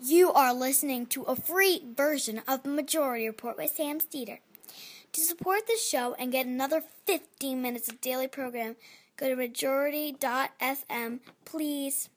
You are listening to a free version of the Majority Report with Sam Steeder. To support the show and get another 15 minutes of daily program, go to majority.fm, please.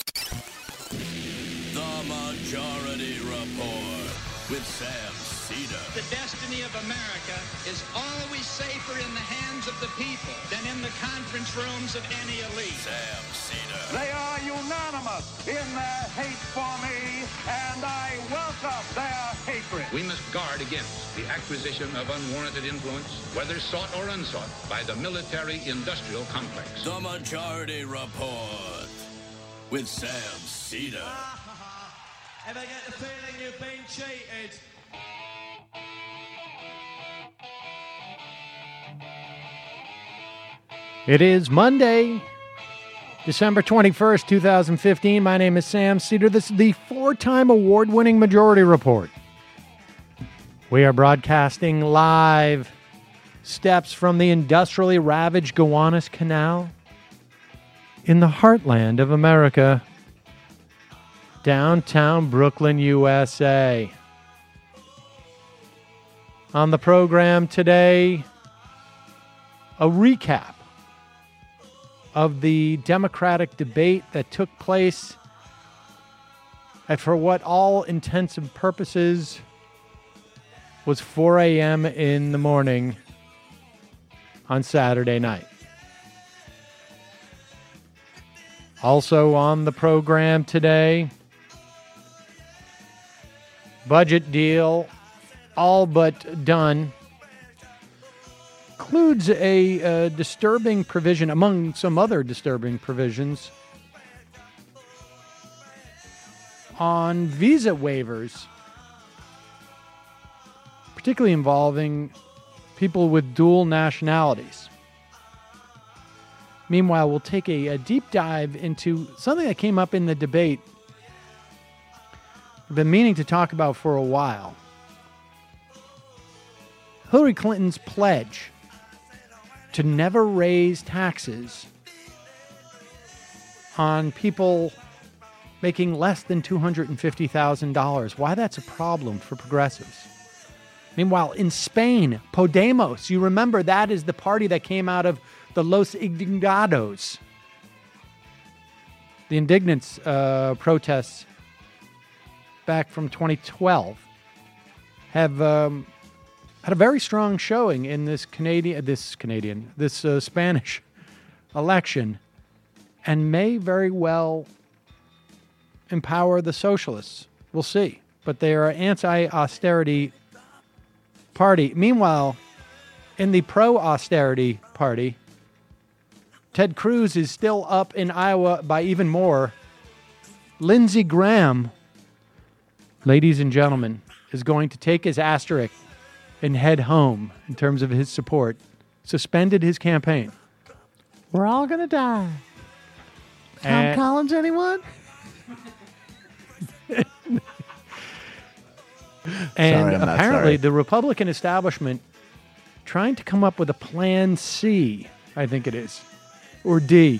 The Majority Report with Sam Steeder. The destiny of America is always safer in the hands of the people than in the conference rooms of any elite. Sam Steeder. They are unanimous in their hate for me, and I welcome their hatred. We must guard against the acquisition of unwarranted influence, whether sought or unsought, by the military-industrial complex. The Majority Report with Sam Steeder. Ever get the feeling you've been cheated? It is Monday, December 21st, 2015. My name is Sam Steeder. This is the four-time award-winning Majority Report. We are broadcasting live steps from the industrially ravaged Gowanus Canal in the heartland of America, downtown Brooklyn, USA. On the program today, a recap of the Democratic debate that took place at, for what all intents and purposes, was 4 a.m. in the morning on Saturday night. Also on the program today, budget deal, all but done. Includes a disturbing provision, among some other disturbing provisions, on visa waivers, particularly involving people with dual nationalities. Meanwhile, we'll take a deep dive into something that came up in the debate I've been meaning to talk about for a while. Hillary Clinton's pledge to never raise taxes on people making less than $250,000. Why that's a problem for progressives. Meanwhile, in Spain, Podemos, you remember that is the party that came out of the Los Indignados, the Indignants protests back from 2012, have had a very strong showing in this Spanish election, and may very well empower the socialists. We'll see. But they are an anti-austerity party. Meanwhile, in the pro-austerity party, Ted Cruz is still up in Iowa by even more. Lindsey Graham, ladies and gentlemen, is going to take his asterisk and head home in terms of his support. Suspended his campaign. We're all going to die. Tom Collins, anyone? And apparently the Republican establishment trying to come up with a plan C, I think it is, or D.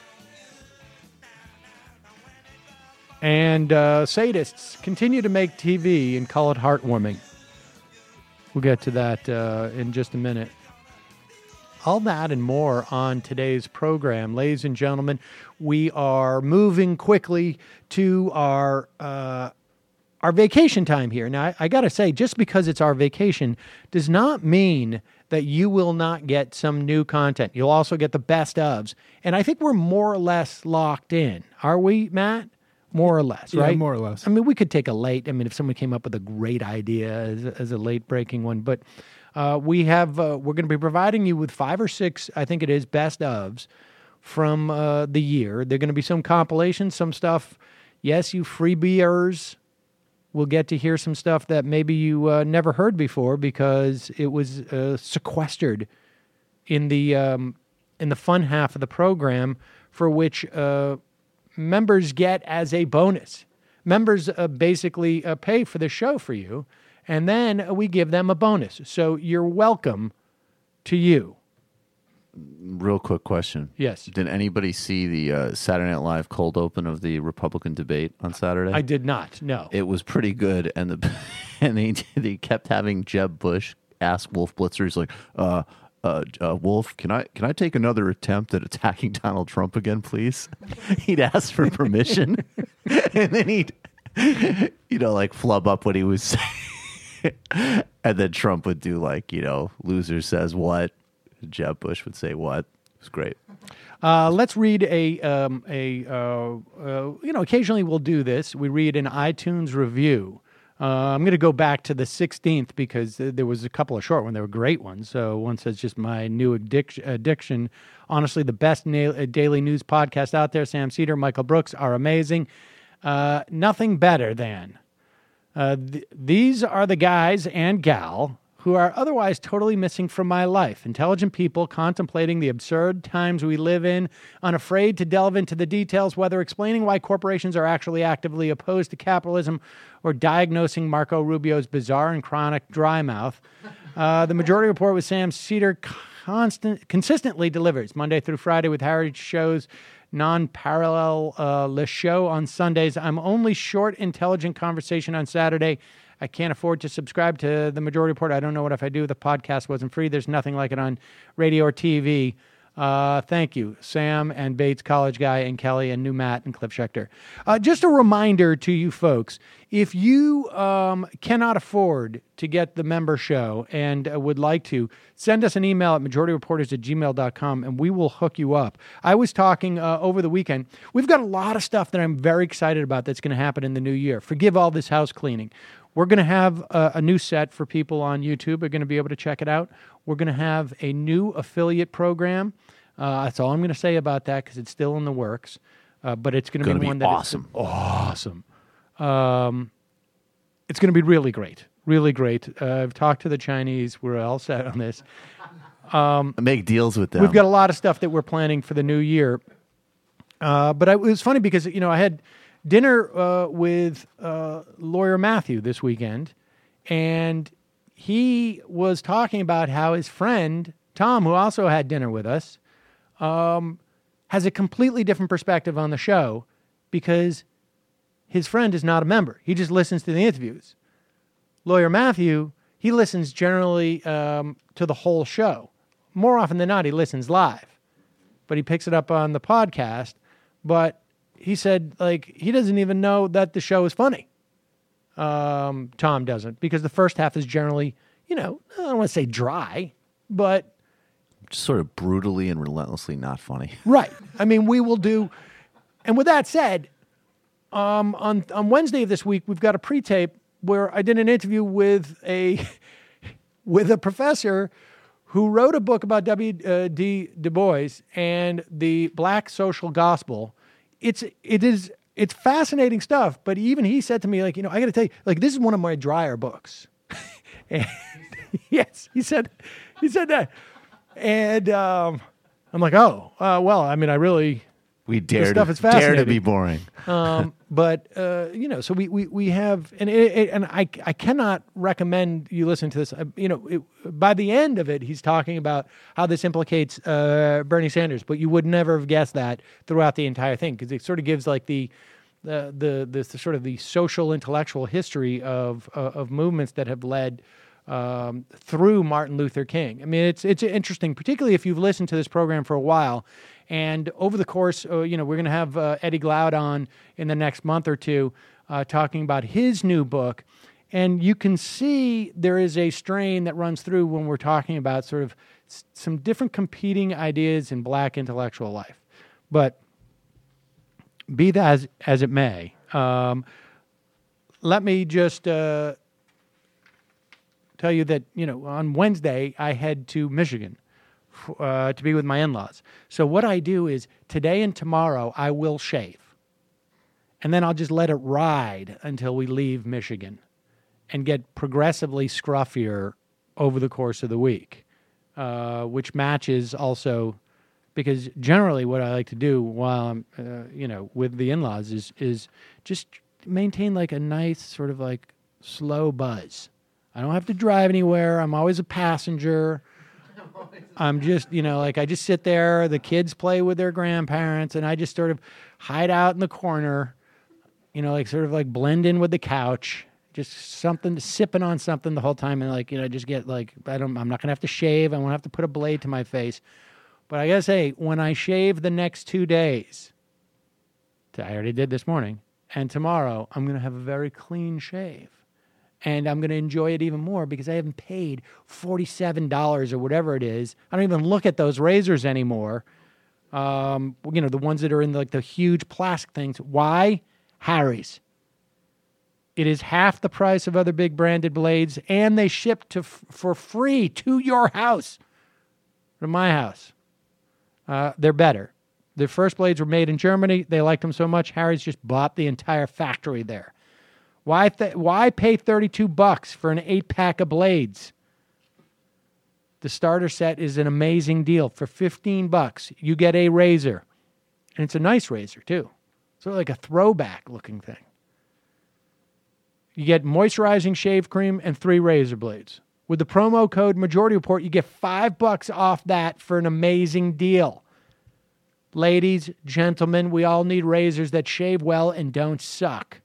And sadists continue to make TV and call it heartwarming. We'll get to that in just a minute. All that and more on today's program. Ladies and gentlemen, we are moving quickly to our vacation time here. Now, I got to say, just because it's our vacation does not mean that you will not get some new content. You'll also get the best ofs. And I think we're more or less locked in. Are we, Matt? More or less, right? Yeah, more or less. I mean, we could take a late. I mean, if someone came up with a great idea as a late breaking one, but we're going to be providing you with 5 or 6, I think it is, best ofs from the year. There are going to be some compilations, some stuff. Yes, you freebiers will get to hear some stuff that maybe you never heard before because it was sequestered in the fun half of the program, for which members get as a bonus. Members basically pay for the show for you, and then we give them a bonus. So you're welcome to you. Real quick question. Yes. Did anybody see the Saturday Night Live cold open of the Republican debate on Saturday? I did not. No. It was pretty good, and they kept having Jeb Bush ask Wolf Blitzer. He's like, Wolf, can I take another attempt at attacking Donald Trump again, please? He'd ask for permission, and then he'd, like flub up what he was saying, and then Trump would do loser says what. Jeb Bush would say what. It was great. Let's read occasionally we'll do this. We read an iTunes review. I'm going to go back to the 16th because there was a couple of short ones. They were great ones. So one says just my new addiction. Honestly, the best daily news podcast out there. Sam Cedar, Michael Brooks are amazing. Nothing better than. These are the guys and gal who are otherwise totally missing from my life. Intelligent people contemplating the absurd times we live in, unafraid to delve into the details, whether explaining why corporations are actually actively opposed to capitalism or diagnosing Marco Rubio's bizarre and chronic dry mouth. The Majority Report with Sam Cedar consistently delivers Monday through Friday with Harry Show's non-parallel Le Show on Sundays. I'm only short intelligent conversation on Saturday. I can't afford to subscribe to the Majority Report. I don't know what if I do. The podcast wasn't free. There's nothing like it on radio or TV. Thank you, Sam and Bates College Guy and Kelly and New Matt and Cliff Schechter. Just a reminder to you folks, if you cannot afford to get the member show and would like to, send us an email at majorityreporters@gmail.com and we will hook you up. I was talking over the weekend. We've got a lot of stuff that I'm very excited about that's going to happen in the new year. Forgive all this house cleaning. We're going to have a new set for people on YouTube. Are going to be able to check it out. We're going to have a new affiliate program. That's all I'm going to say about that because it's still in the works. But it's going to be one that awesome. Awesome. It's going to be really great. Really great. I've talked to the Chinese. We're all set on this. Make deals with them. We've got a lot of stuff that we're planning for the new year. But it was funny because, I had dinner with lawyer Matthew this weekend, and he was talking about how his friend, Tom, who also had dinner with us, has a completely different perspective on the show because his friend is not a member. He just listens to the interviews. Lawyer Matthew, he listens generally to the whole show. More often than not, he listens live, but he picks it up on the podcast. But he said, he doesn't even know that the show is funny. Tom doesn't, because the first half is generally, I don't want to say dry, but just sort of brutally and relentlessly not funny. Right. I mean, we will do. And with that said, on Wednesday of this week, we've got a pre-tape where I did an interview with a professor who wrote a book about W.D. Du Bois and the Black social gospel. It's fascinating stuff, but even he said to me, I got to tell you, this is one of my drier books. And yes, he said that. And I'm like, we dare to be boring. But so we have, and I cannot recommend you listen to this. By the end of it, he's talking about how this implicates Bernie Sanders, but you would never have guessed that throughout the entire thing because it sort of gives the sort of the social intellectual history of movements that have led through Martin Luther King. I mean, it's interesting, particularly if you've listened to this program for a while. And over the course, we're going to have Eddie Glaude on in the next month or two talking about his new book. And you can see there is a strain that runs through when we're talking about sort of some different competing ideas in black intellectual life. But be that as it may, let me just tell you that, on Wednesday, I head to Michigan to be with my in-laws. So what I do is today and tomorrow I will shave. And then I'll just let it ride until we leave Michigan and get progressively scruffier over the course of the week, which matches also because generally what I like to do while I'm, with the in-laws is just maintain a nice sort of slow buzz. I don't have to drive anywhere. I'm always a passenger. I'm just, like I just sit there, the kids play with their grandparents, and I just sort of hide out in the corner, like sort of like blend in with the couch, just sipping on something the whole time. And just get I'm not going to have to shave. I won't have to put a blade to my face. But I gotta say, when I shave the next 2 days, I already did this morning, and tomorrow I'm going to have a very clean shave. And I'm going to enjoy it even more because I haven't paid $47 or whatever it is. I don't even look at those razors anymore. The ones that are in the huge plastic things. Why? Harry's. It is half the price of other big branded blades, and they ship for free to your house, to my house. They're better. Their first blades were made in Germany. They liked them so much, Harry's just bought the entire factory there. Why pay $32 for an 8-pack of blades? The starter set is an amazing deal. For $15, you get a razor. And it's a nice razor, too. Sort of like a throwback looking thing. You get moisturizing shave cream and 3 razor blades. With the promo code Majority Report, you get $5 off that for an amazing deal. Ladies, gentlemen, we all need razors that shave well and don't suck.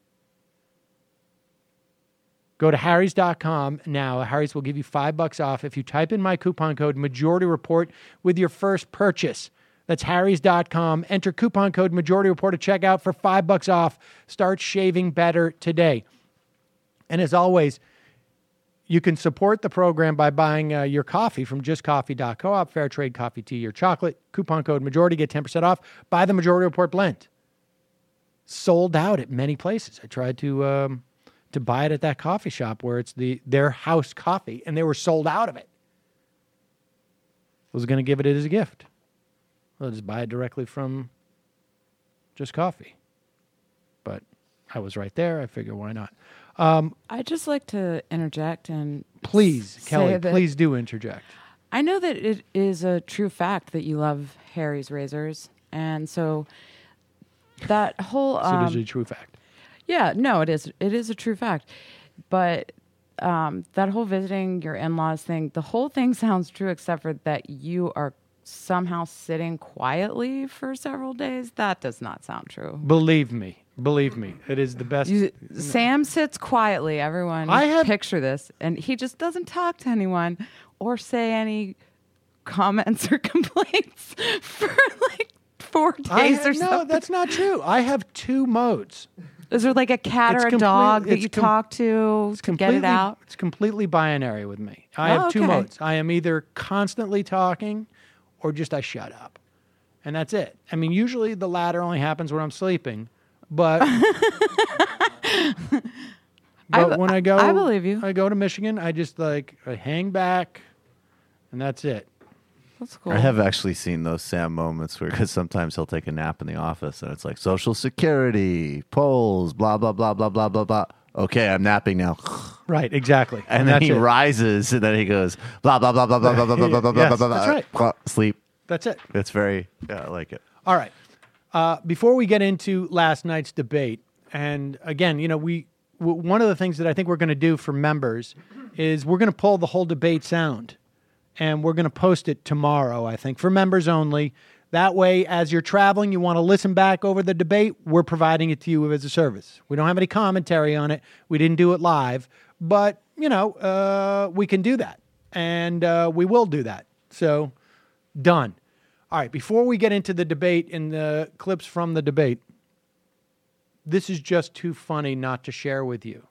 Go to Harrys.com now. Harrys will give you $5 off if you type in my coupon code Majority Report with your first purchase. That's Harrys.com. Enter coupon code Majority Report at checkout for $5 off. Start shaving better today. And as always, you can support the program by buying your coffee from justcoffee.coop, fair trade coffee, tea, or chocolate. Coupon code Majority, get 10% off. Buy the Majority Report blend. Sold out at many places. I tried to buy it at that coffee shop where it's their house coffee, and they were sold out of it. I was going to give it as a gift. I'll just buy it directly from Just Coffee. But I was right there. I figured, why not? I'd just like to interject and please, Kelly, please do interject. I know that it is a true fact that you love Harry's razors, and so that whole so it is a true fact. Yeah, no, it is. It is a true fact. But that whole visiting your in-laws thing, the whole thing sounds true except for that you are somehow sitting quietly for several days. That does not sound true. Believe me, it is the best. Sam sits quietly. Everyone picture this. And he just doesn't talk to anyone or say any comments or complaints for 4 days or something. No, that's not true. I have 2 modes. Is there like a cat or a dog that you talk to get it out? It's completely binary with me. I have 2 modes. I am either constantly talking or just I shut up. And that's it. I mean, usually the latter only happens when I'm sleeping. But, when I go, I believe you. I go to Michigan, I just I hang back and that's it. That's cool. I have actually seen those Sam moments because sometimes he'll take a nap in the office and it's like Social Security, polls, blah, blah, blah, blah, blah, blah, blah. Okay, I'm napping now. Right, exactly. And then he rises and then he goes, blah, blah, blah, blah, blah, blah, blah, blah, blah, blah, blah, that's right. Sleep. That's it. It's very, I like it. All right. Before we get into last night's debate, and again, one of the things that I think we're going to do for members is we're going to pull the whole debate sound. And we're going to post it tomorrow, I think, for members only. That way, as you're traveling, you want to listen back over the debate, we're providing it to you as a service. We don't have any commentary on it. We didn't do it live. But, we can do that. And we will do that. So, done. All right, before we get into the debate and the clips from the debate, this is just too funny not to share with you.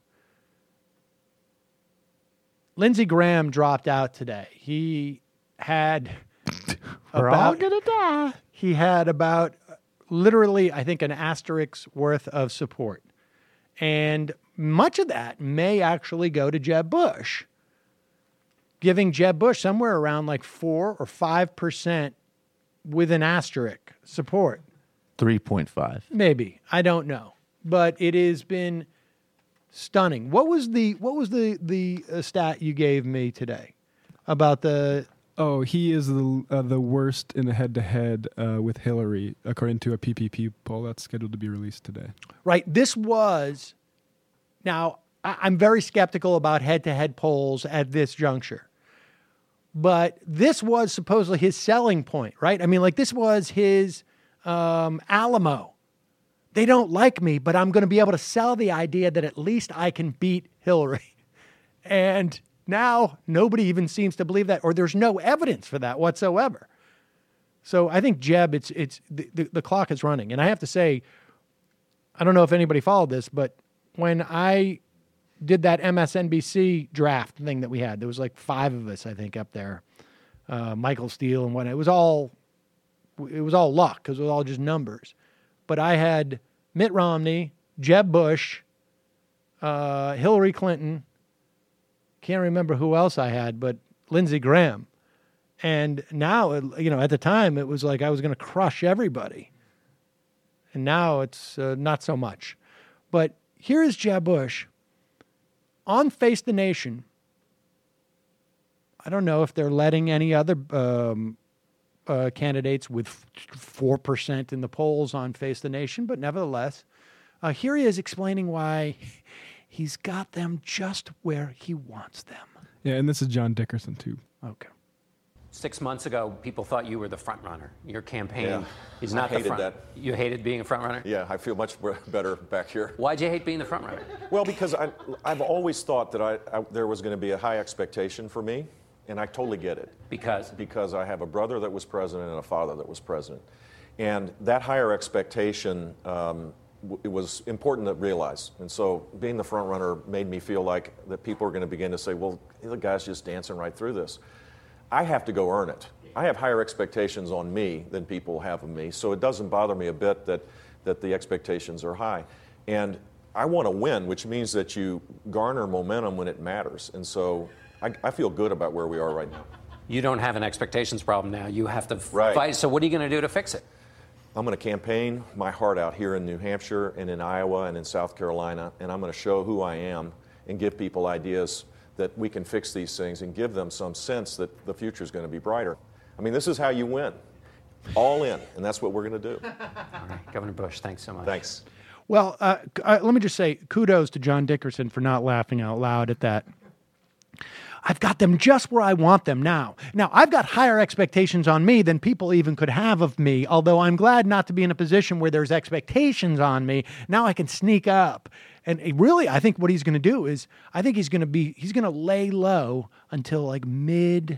Lindsey Graham dropped out today. He had We're all gonna die. He had about literally, I think, an asterisk's worth of support. And much of that may actually go to Jeb Bush, giving Jeb Bush somewhere around 4 or 5% with an asterisk support. 3.5. Maybe. I don't know. But it has been stunning. What was the stat you gave me today about the? Oh, he is the worst in a head-to-head with Hillary, according to a PPP poll that's scheduled to be released today. Right. This was. Now, I'm very skeptical about head-to-head polls at this juncture. but this was supposedly his selling point, right? I mean, like this was his Alamo. They don't like me, but I'm going to be able to sell the idea that at least I can beat Hillary. And now nobody even seems to believe that, or there's no evidence for that whatsoever. So I think Jeb, the clock is running. And I have to say, I don't know if anybody followed this, but when I did that MSNBC draft thing that we had, there was like 5 of us, I think, up there. Michael Steele and whatnot. It was all luck because it was all just numbers. But I had Mitt Romney, Jeb Bush, Hillary Clinton. Can't remember who else I had, but Lindsey Graham. And now, at the time, it was like I was going to crush everybody. And now it's not so much. But here is Jeb Bush on Face the Nation. I don't know if they're letting any other candidates with 4% in the polls on Face the Nation, but nevertheless, here he is explaining why he's got them just where he wants them. Yeah, and this is John Dickerson, too. Okay. 6 months ago, people thought you were the front runner. Your campaign is I not the hated front. that. You hated being a front runner? Yeah, I feel much better back here. Why'd you hate being the front runner? Well, because I've always thought that there was going to be a high expectation for me, and I totally get it. Because? Because I have a brother that was president and a father that was president. And that higher expectation, it was important to realize. And so being the front runner made me feel like that people are going to begin to say, well, the guy's just dancing right through this. I have to go earn it. I have higher expectations on me than people have of me, so it doesn't bother me a bit that the expectations are high. And I want to win, which means that you garner momentum when it matters. And so I feel good about where we are right now. You don't have an expectations problem now. You have to fight. So what are you going to do to fix it? I'm going to campaign my heart out here in New Hampshire and in Iowa and in South Carolina, and I'm going to show who I am and give people ideas that we can fix these things and give them some sense that the future is going to be brighter. I mean, this is how you win. All in, and that's what we're going to do. All right, Governor Bush, thanks so much. Thanks. Well, let me just say kudos to John Dickerson for not laughing out loud at that. I've got them just where I want them now. Now, I've got higher expectations on me than people even could have of me, although I'm glad not to be in a position where there's expectations on me. Now I can sneak up. And really, I think what he's going to do is, I think he's going to lay low until like mid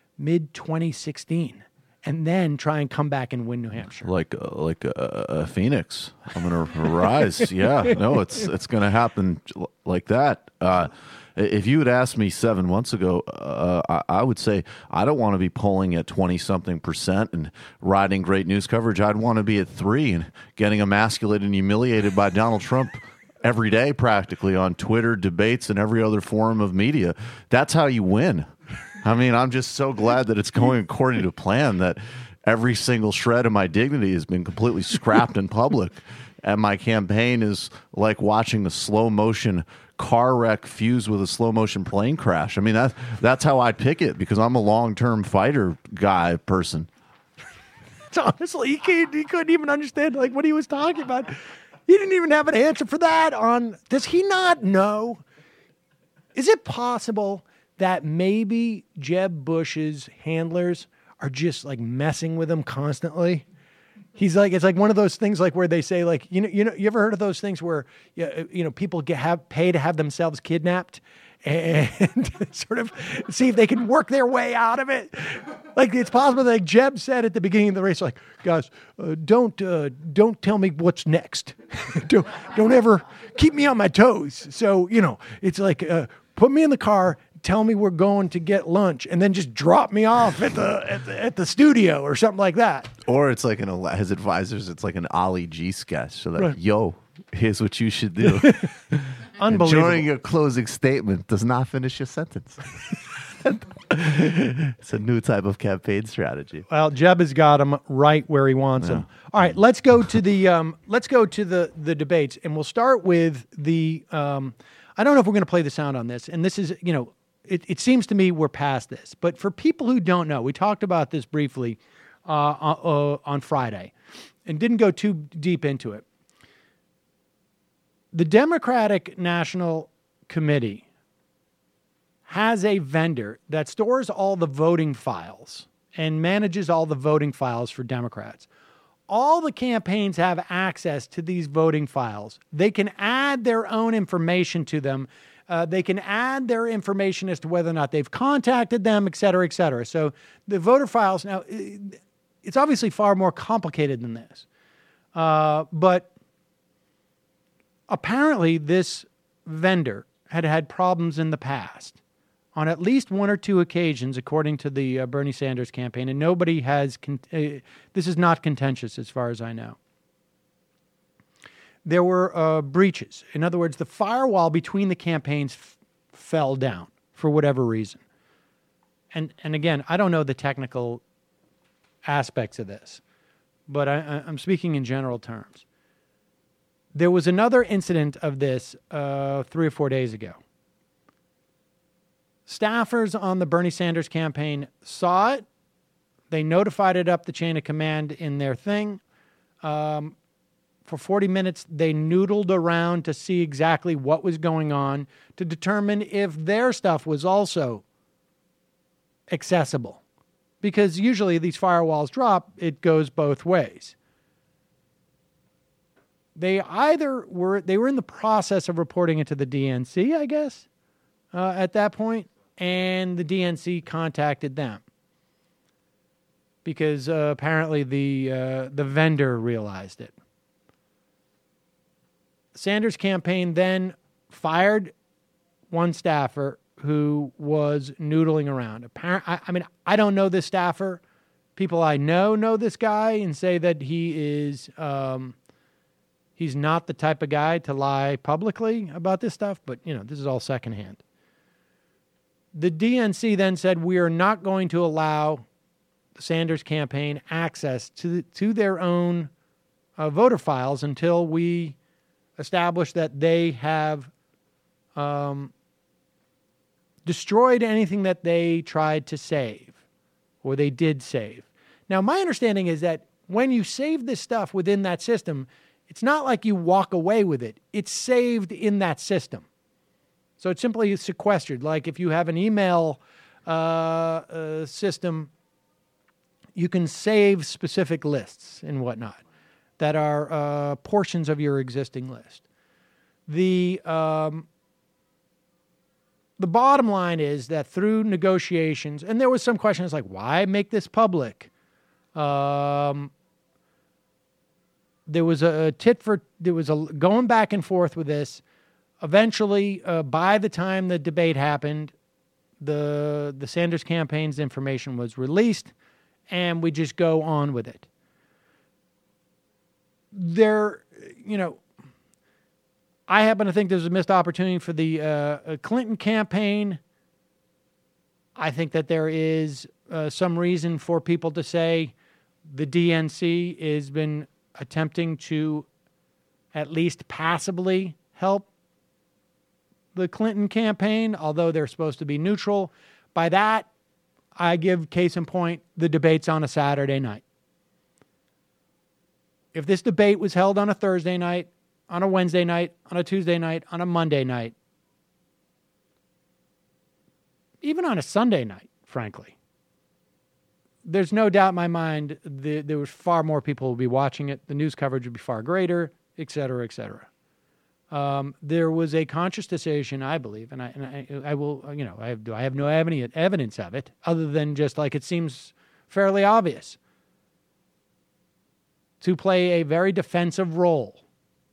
2016, and then try and come back and win New Hampshire. Like a phoenix. I'm going to rise. Yeah, no, it's going to happen like that. If you had asked me 7 months ago, I would say I don't want to be polling at 20-something% and riding great news coverage. I'd want to be at 3 and getting emasculated and humiliated by Donald Trump every day, practically, on Twitter, debates, and every other form of media. That's how you win. I mean, I'm just so glad that it's going according to plan, that every single shred of my dignity has been completely scrapped in public. And my campaign is like watching a slow motion car wreck fuse with a slow motion plane crash. I mean, that's how I'd pick it, because I'm a long-term fighter person. Honestly, he couldn't even understand like what he was talking about. He didn't even have an answer for that. Does he not know? Is it possible that maybe Jeb Bush's handlers are just like messing with him constantly? He's like, it's like one of those things like where they say like, you ever heard of those things where, people pay to have themselves kidnapped and sort of see if they can work their way out of it. Like it's possible that like Jeb said at the beginning of the race, like, guys, don't tell me what's next. don't ever keep me on my toes. So, it's like, put me in the car, tell me we're going to get lunch, and then just drop me off at the studio or something like that. Or it's like his advisors, it's like an Ali G sketch. So like, Right. Yo, here's what you should do. Unbelievable. During your closing statement does not finish your sentence. It's a new type of campaign strategy. Well, Jeb has got him right where he wants him. All right, let's go to the debates, and we'll start with the. I don't know if we're going to play the sound on this, and this is it seems to me we're past this, but for people who don't know, we talked about this briefly on Friday, and didn't go too deep into it. The Democratic National Committee has a vendor that stores all the voting files and manages all the voting files for Democrats. All the campaigns have access to these voting files. They can add their own information to them. They can add their information as to whether or not they've contacted them, et cetera, et cetera. So the voter files, now, it's obviously far more complicated than this. But apparently this vendor had problems in the past on at least one or two occasions, according to the Bernie Sanders campaign, and nobody has, this is not contentious as far as I know. There were breaches. In other words, the firewall between the campaigns fell down for whatever reason. And again, I don't know the technical aspects of this, but I'm speaking in general terms. There was another incident of this 3 or 4 days ago. Staffers on the Bernie Sanders campaign saw it. They notified it up the chain of command in their thing. For 40 minutes, they noodled around to see exactly what was going on to determine if their stuff was also accessible. Because usually these firewalls drop, it goes both ways. They were in the process of reporting it to the DNC, I guess, at that point, and the DNC contacted them because apparently the vendor realized it. Sanders' campaign then fired one staffer who was noodling around. I don't know this staffer. People I know this guy and say that he is he's not the type of guy to lie publicly about this stuff, but this is all secondhand. The DNC then said, we are not going to allow the Sanders campaign access to their own voter files until we establish that they have destroyed anything that they tried to save or they did save. Now, my understanding is that when you save this stuff within that system, it's not like you walk away with it. It's saved in that system. So it's simply sequestered. Like if you have an email system, you can save specific lists and whatnot that are portions of your existing list. The bottom line is that through negotiations, and there was some questions like, why make this public? There was a going back and forth with this. Eventually, by the time the debate happened, the Sanders campaign's information was released, and we just go on with it. I happen to think there's a missed opportunity for the Clinton campaign. I think that there is some reason for people to say the DNC has been attempting to at least passively help the Clinton campaign, although they're supposed to be neutral. By that, I give case in point the debates on a Saturday night. If this debate was held on a Thursday night, on a Wednesday night, on a Tuesday night, on a Monday night, even on a Sunday night, frankly, there's no doubt in my mind there was far more people who would be watching it. The news coverage would be far greater, et cetera, et cetera. There was a conscious decision, I believe, and I will, I have no evidence of it other than just like it seems fairly obvious, to play a very defensive role.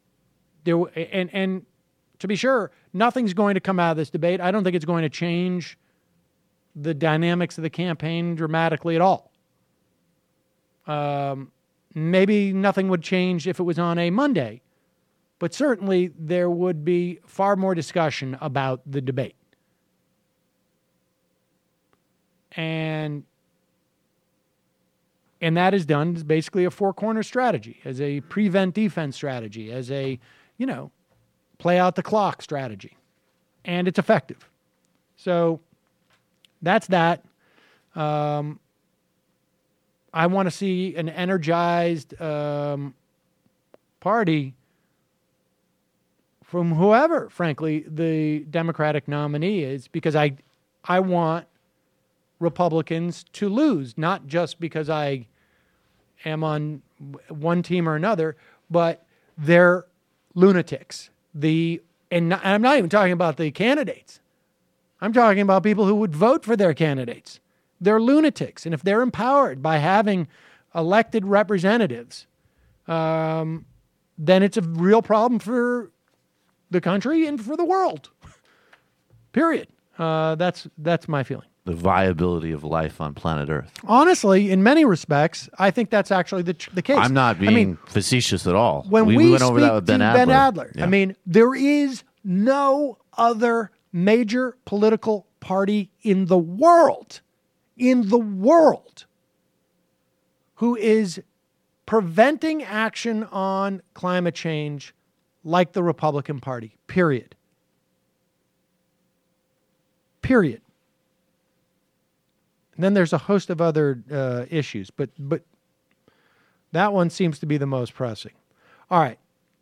And to be sure, nothing's going to come out of this debate. I don't think it's going to change the dynamics of the campaign dramatically at all. Maybe nothing would change if it was on a Monday, but certainly there would be far more discussion about the debate. And that is done as basically a four-corner strategy, as a prevent-defense strategy, as a, play out the clock strategy. And it's effective. So that's that. I want to see an energized party from whoever, frankly, the Democratic nominee is, because I I want Republicans to lose, not just because I am on one team or another, but they're lunatics. And I'm not even talking about the candidates. I'm talking about people who would vote for their candidates. They're lunatics. And if they're empowered by having elected representatives, then it's a real problem for the country and for the world. Period. That's my feeling. The viability of life on planet Earth. Honestly, in many respects, I think that's actually the case. I'm not being facetious at all. When we went over that with Ben Adler. Yeah. I mean, there is no other major political party in the world, who is preventing action on climate change like the Republican Party, period. Period. And then there's a host of other issues, but that one seems to be the most pressing. All right.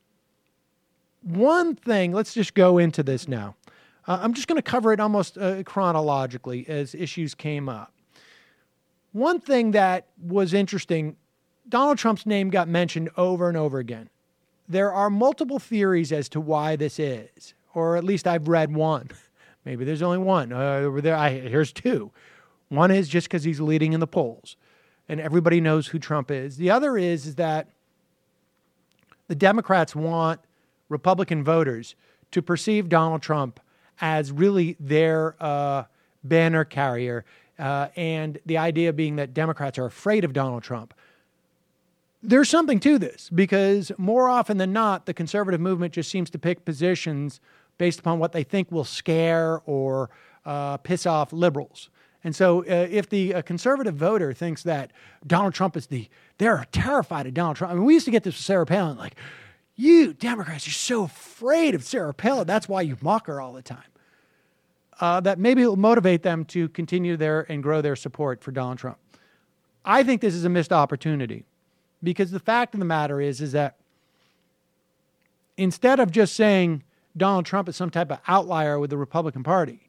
One thing, let's just go into this now. I'm just going to cover it almost chronologically as issues came up. One thing that was interesting, Donald Trump's name got mentioned over and over again. There are multiple theories as to why this is, or at least I've read one. Maybe there's only one. Here's two. One is just because he's leading in the polls, and everybody knows who Trump is. The other is that the Democrats want Republican voters to perceive Donald Trump as really their banner carrier, and the idea being that Democrats are afraid of Donald Trump. There's something to this, because more often than not, the conservative movement just seems to pick positions based upon what they think will scare or piss off liberals. And so if the conservative voter thinks that Donald Trump is they're terrified of Donald Trump. I mean, we used to get this with Sarah Palin, like, you Democrats are so afraid of Sarah Palin. That's why you mock her all the time. That maybe it will motivate them to continue and grow their support for Donald Trump. I think this is a missed opportunity, because the fact of the matter is that instead of just saying Donald Trump is some type of outlier with the Republican Party,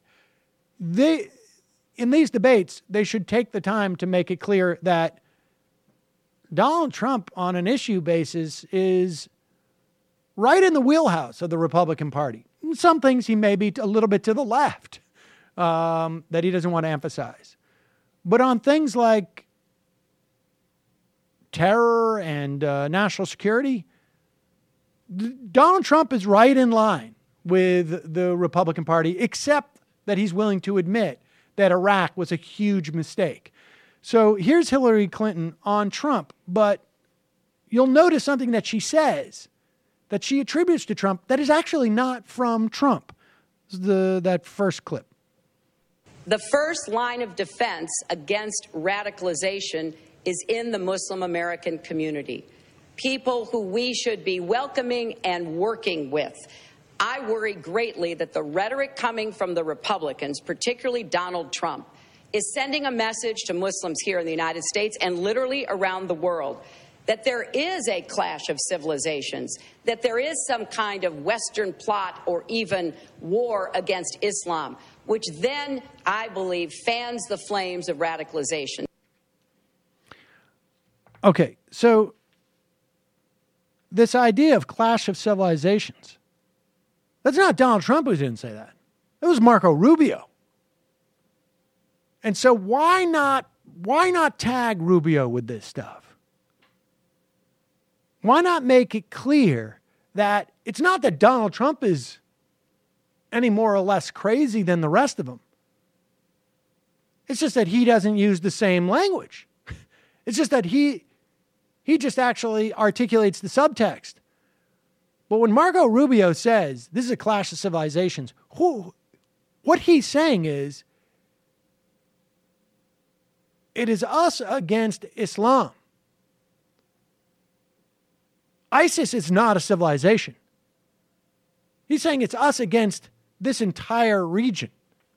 in these debates, they should take the time to make it clear that Donald Trump on an issue basis is right in the wheelhouse of the Republican Party. Some things he may be a little bit to the left that he doesn't want to emphasize. But on things like terror and national security, Donald Trump is right in line with the Republican Party, except that he's willing to admit that Iraq was a huge mistake. So here's Hillary Clinton on Trump, but you'll notice something that she says that she attributes to Trump that is actually not from Trump. That first clip. The first line of defense against radicalization is in the Muslim American community, people who we should be welcoming and working with. I worry greatly that the rhetoric coming from the Republicans, particularly Donald Trump, is sending a message to Muslims here in the United States and literally around the world that there is a clash of civilizations, that there is some kind of Western plot or even war against Islam, which then, I believe, fans the flames of radicalization. Okay, so this idea of clash of civilizations, that's not Donald Trump who didn't say that. It was Marco Rubio. And so why not tag Rubio with this stuff? Why not make it clear that it's not that Donald Trump is any more or less crazy than the rest of them. It's just that he doesn't use the same language. It's just that he just actually articulates the subtext. But when Marco Rubio says this is a clash of civilizations, what he's saying is it is us against Islam. ISIS is not a civilization. He's saying it's us against this entire region.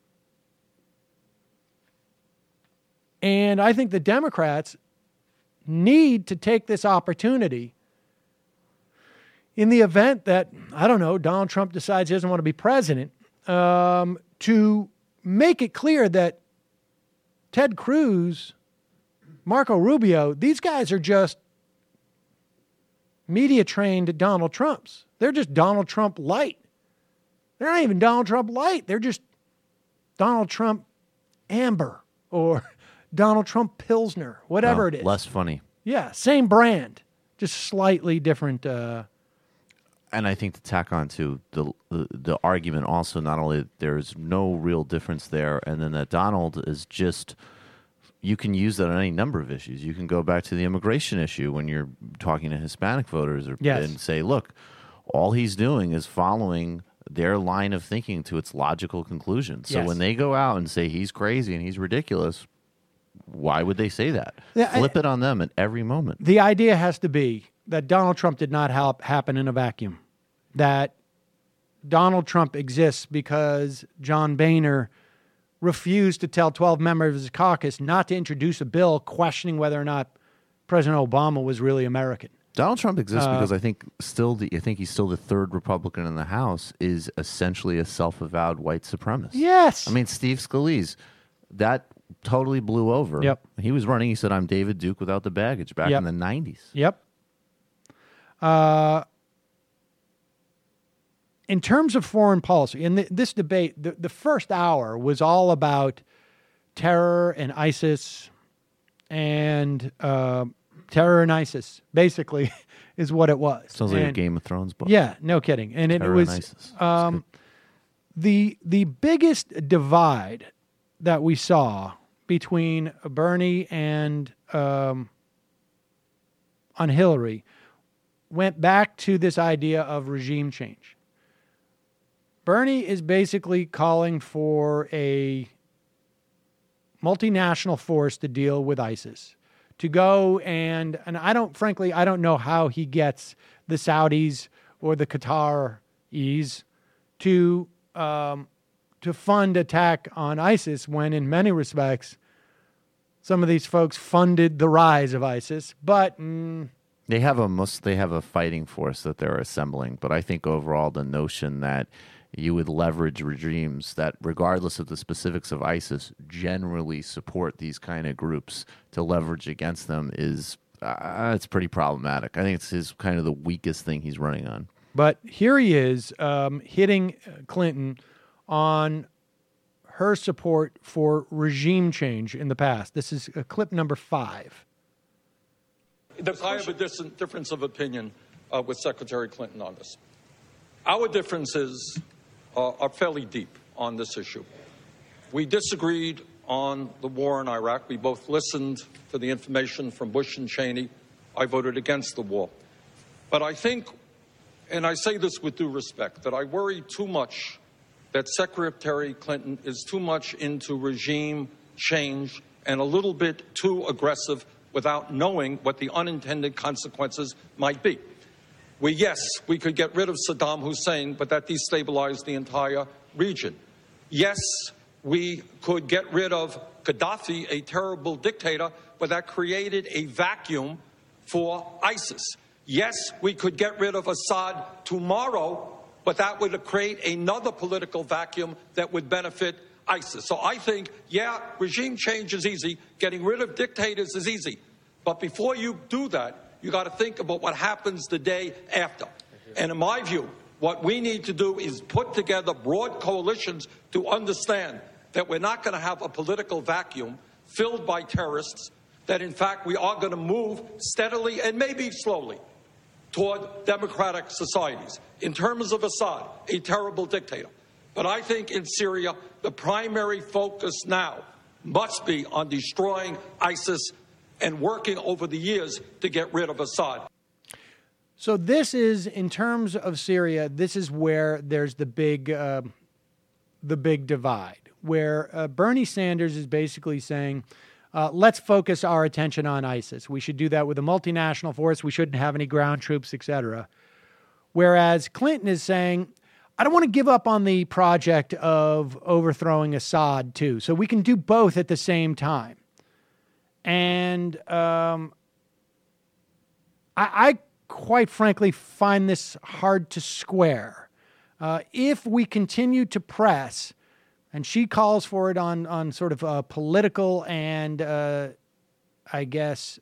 And I think the Democrats need to take this opportunity in the event that, I don't know, Donald Trump decides he doesn't want to be president, to make it clear that Ted Cruz, Marco Rubio, these guys are just media-trained Donald Trumps. They're just Donald Trump light. They're not even Donald Trump light. They're just Donald Trump Amber or Donald Trump Pilsner, whatever it is. Less funny. Yeah, same brand, just slightly different. And I think to tack on to the argument also, not only that there's no real difference there, and then that Donald is just, you can use that on any number of issues. You can go back to the immigration issue when you're talking to Hispanic voters and say, look, all he's doing is following their line of thinking to its logical conclusion. So when they go out and say he's crazy and he's ridiculous, why would they say that? Flip it on them at every moment. The idea has to be that Donald Trump did not happen in a vacuum, that Donald Trump exists because John Boehner refused to tell 12 members of his caucus not to introduce a bill questioning whether or not President Obama was really American. Donald Trump exists because I think he's still the third Republican in the House, is essentially a self-avowed white supremacist. Yes. I mean, Steve Scalise, that totally blew over. Yep. He was running, he said, I'm David Duke without the baggage back in the 90s. Yep. In terms of foreign policy, and this debate, the first hour was all about terror and ISIS, and terror and ISIS, basically, is what it was. Sounds like a Game of Thrones book. Yeah, no kidding. And terror it was and ISIS. The biggest divide that we saw between Bernie and on Hillary went back to this idea of regime change. Bernie is basically calling for a multinational force to deal with ISIS, to go and I don't know how he gets the Saudis or the Qataris to fund attack on ISIS when in many respects some of these folks funded the rise of ISIS, but they have a fighting force that they're assembling. But I think overall the notion that you would leverage regimes that, regardless of the specifics of ISIS, generally support these kind of groups to leverage against them is it's pretty problematic. I think it's his kind of the weakest thing he's running on. But here he is hitting Clinton on her support for regime change in the past. This is clip number 5. I have a difference of opinion with Secretary Clinton on this. Our differences are fairly deep on this issue. We disagreed on the war in Iraq. We both listened to the information from Bush and Cheney. I voted against the war. But I think, and I say this with due respect, that I worry too much that Secretary Clinton is too much into regime change and a little bit too aggressive without knowing what the unintended consequences might be. Yes, we could get rid of Saddam Hussein, but that destabilized the entire region. Yes, we could get rid of Gaddafi, a terrible dictator, but that created a vacuum for ISIS. Yes, we could get rid of Assad tomorrow, but that would create another political vacuum that would benefit ISIS. So I think, regime change is easy. Getting rid of dictators is easy. But before you do that, you got to think about what happens the day after. And in my view, what we need to do is put together broad coalitions to understand that we're not going to have a political vacuum filled by terrorists, that in fact we are going to move steadily and maybe slowly toward democratic societies. In terms of Assad, a terrible dictator. But I think in Syria, the primary focus now must be on destroying ISIS and working over the years to get rid of Assad. So this is, in terms of Syria, this is where there's the big divide, where Bernie Sanders is basically saying, let's focus our attention on ISIS. We should do that with a multinational force. We shouldn't have any ground troops, etc. Whereas Clinton is saying, I don't want to give up on the project of overthrowing Assad, too. So we can do both at the same time. And I quite frankly find this hard to square. If we continue to press And she calls for it on sort of political and, I guess,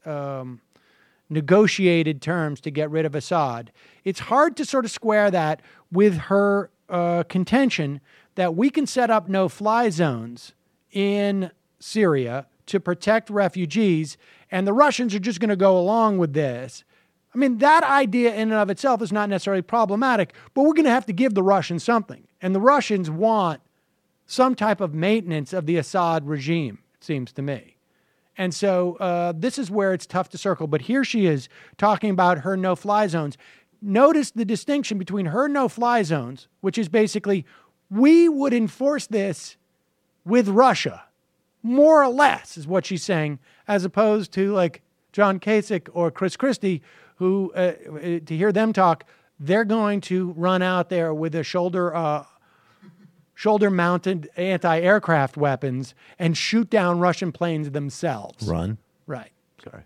negotiated terms to get rid of Assad. It's hard to sort of square that with her contention that we can set up no-fly zones in Syria to protect refugees, and the Russians are just going to go along with this. I mean, that idea in and of itself is not necessarily problematic, but we're going to have to give the Russians something. And the Russians want some type of maintenance of the Assad regime, it seems to me. And so this is where it's tough to circle. But here she is talking about her no-fly zones. Notice the distinction between her no-fly zones, which is basically, we would enforce this with Russia, more or less, is what she's saying, as opposed to like John Kasich or Chris Christie, who, to hear them talk, they're going to run out there with a shoulder-mounted anti-aircraft weapons and shoot down Russian planes themselves. Run. Right. Sorry.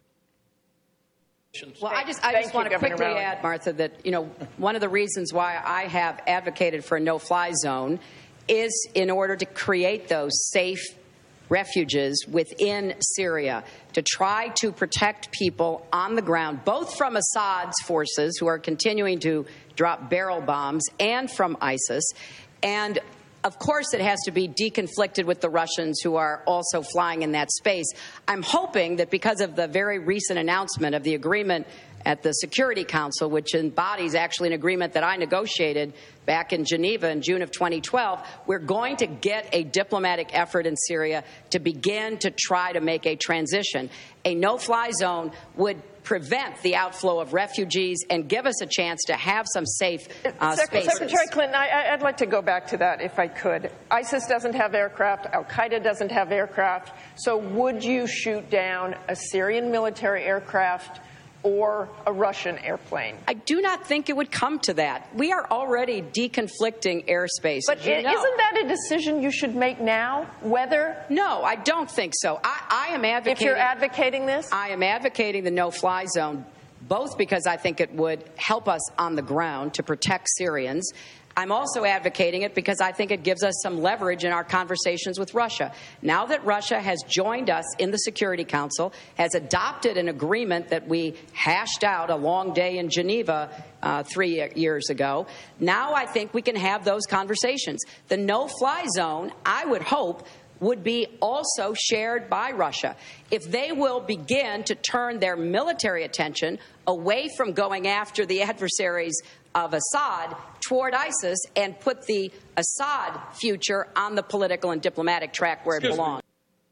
Well, I just want to quickly add, Martha, that, one of the reasons why I have advocated for a no-fly zone is in order to create those safe refuges within Syria to try to protect people on the ground, both from Assad's forces, who are continuing to drop barrel bombs, and from ISIS. And of course, it has to be deconflicted with the Russians, who are also flying in that space. I'm hoping that because of the very recent announcement of the agreement at the Security Council, which embodies actually an agreement that I negotiated back in Geneva in June of 2012, we're going to get a diplomatic effort in Syria to begin to try to make a transition. A no-fly zone would prevent the outflow of refugees and give us a chance to have some safe spaces. Secretary Clinton, I'd like to go back to that if I could. ISIS doesn't have aircraft. Al-Qaeda doesn't have aircraft. So would you shoot down a Syrian military aircraft or a Russian airplane? I do not think it would come to that. We are already deconflicting airspace. But isn't that a decision you should make now, whether? No, I don't think so. I am advocating. If you're advocating this? I am advocating the no-fly zone, both because I think it would help us on the ground to protect Syrians. I'm also advocating it because I think it gives us some leverage in our conversations with Russia. Now that Russia has joined us in the Security Council, has adopted an agreement that we hashed out a long day in Geneva 3 years ago, now I think we can have those conversations. The no-fly zone, I would hope, would be also shared by Russia. If they will begin to turn their military attention away from going after the adversaries of Assad toward ISIS and put the Assad future on the political and diplomatic track where it belongs.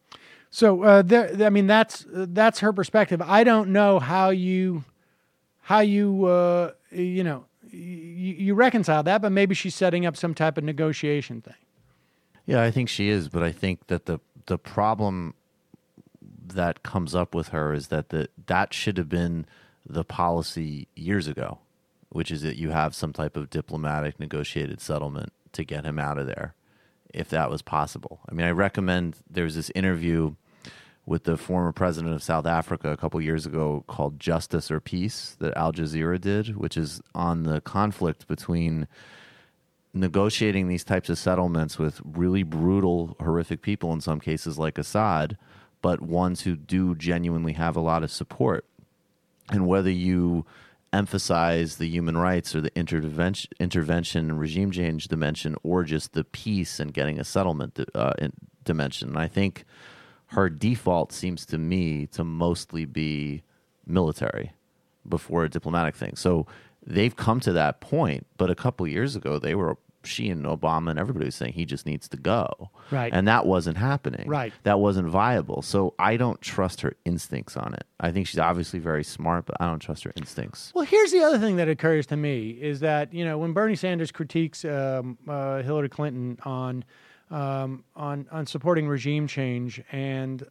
So, that's her perspective. I don't know how you reconcile that, but maybe she's setting up some type of negotiation thing. Yeah, I think she is, but I think that the problem that comes up with her is that that should have been the policy years ago, which is that you have some type of diplomatic negotiated settlement to get him out of there, if that was possible. I mean, I recommend, there was this interview with the former president of South Africa a couple years ago called Justice or Peace that Al Jazeera did, which is on the conflict between negotiating these types of settlements with really brutal, horrific people in some cases like Assad, but ones who do genuinely have a lot of support. And whether you emphasize the human rights or the intervention and regime change dimension, or just the peace and getting a settlement dimension. And I think her default seems to me to mostly be military before a diplomatic thing. So they've come to that point, but a couple years ago, she and Obama and everybody was saying he just needs to go. Right. And that wasn't happening. Right. That wasn't viable. So I don't trust her instincts on it. I think she's obviously very smart, but I don't trust her instincts. Well, here's the other thing that occurs to me is that, when Bernie Sanders critiques Hillary Clinton on supporting regime change and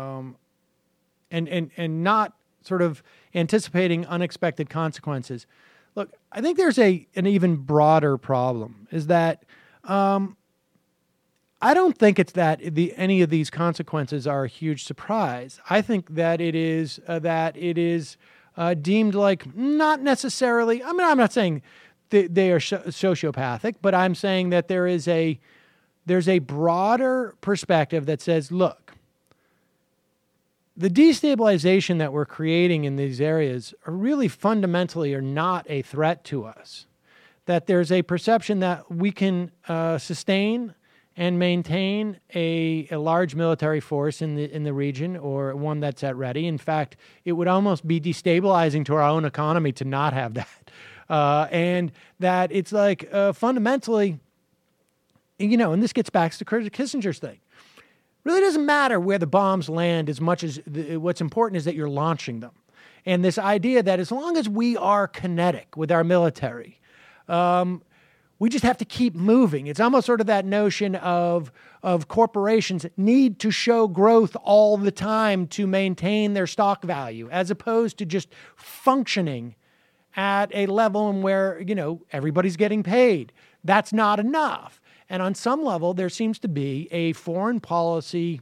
not sort of anticipating unexpected consequences. Look, I think there's an even broader problem, is that I don't think it's that any of these consequences are a huge surprise. I think that it is deemed like not necessarily. I mean, I'm not saying they are sociopathic, but I'm saying that there is a there's a broader perspective that says, look, the destabilization that we're creating in these areas are really fundamentally are not a threat to us. That there's a perception that we can sustain and maintain a large military force in the region, or one that's at ready. In fact, it would almost be destabilizing to our own economy to not have that. And that it's like fundamentally, you know, and this gets back to Kissinger's thing. Really doesn't matter where the bombs land as much as what's important is that you're launching them. And this idea that as long as we are kinetic with our military, we just have to keep moving. It's almost sort of that notion of corporations need to show growth all the time to maintain their stock value, as opposed to just functioning at a level where, you know, everybody's getting paid. That's not enough. And on some level, there seems to be a foreign policy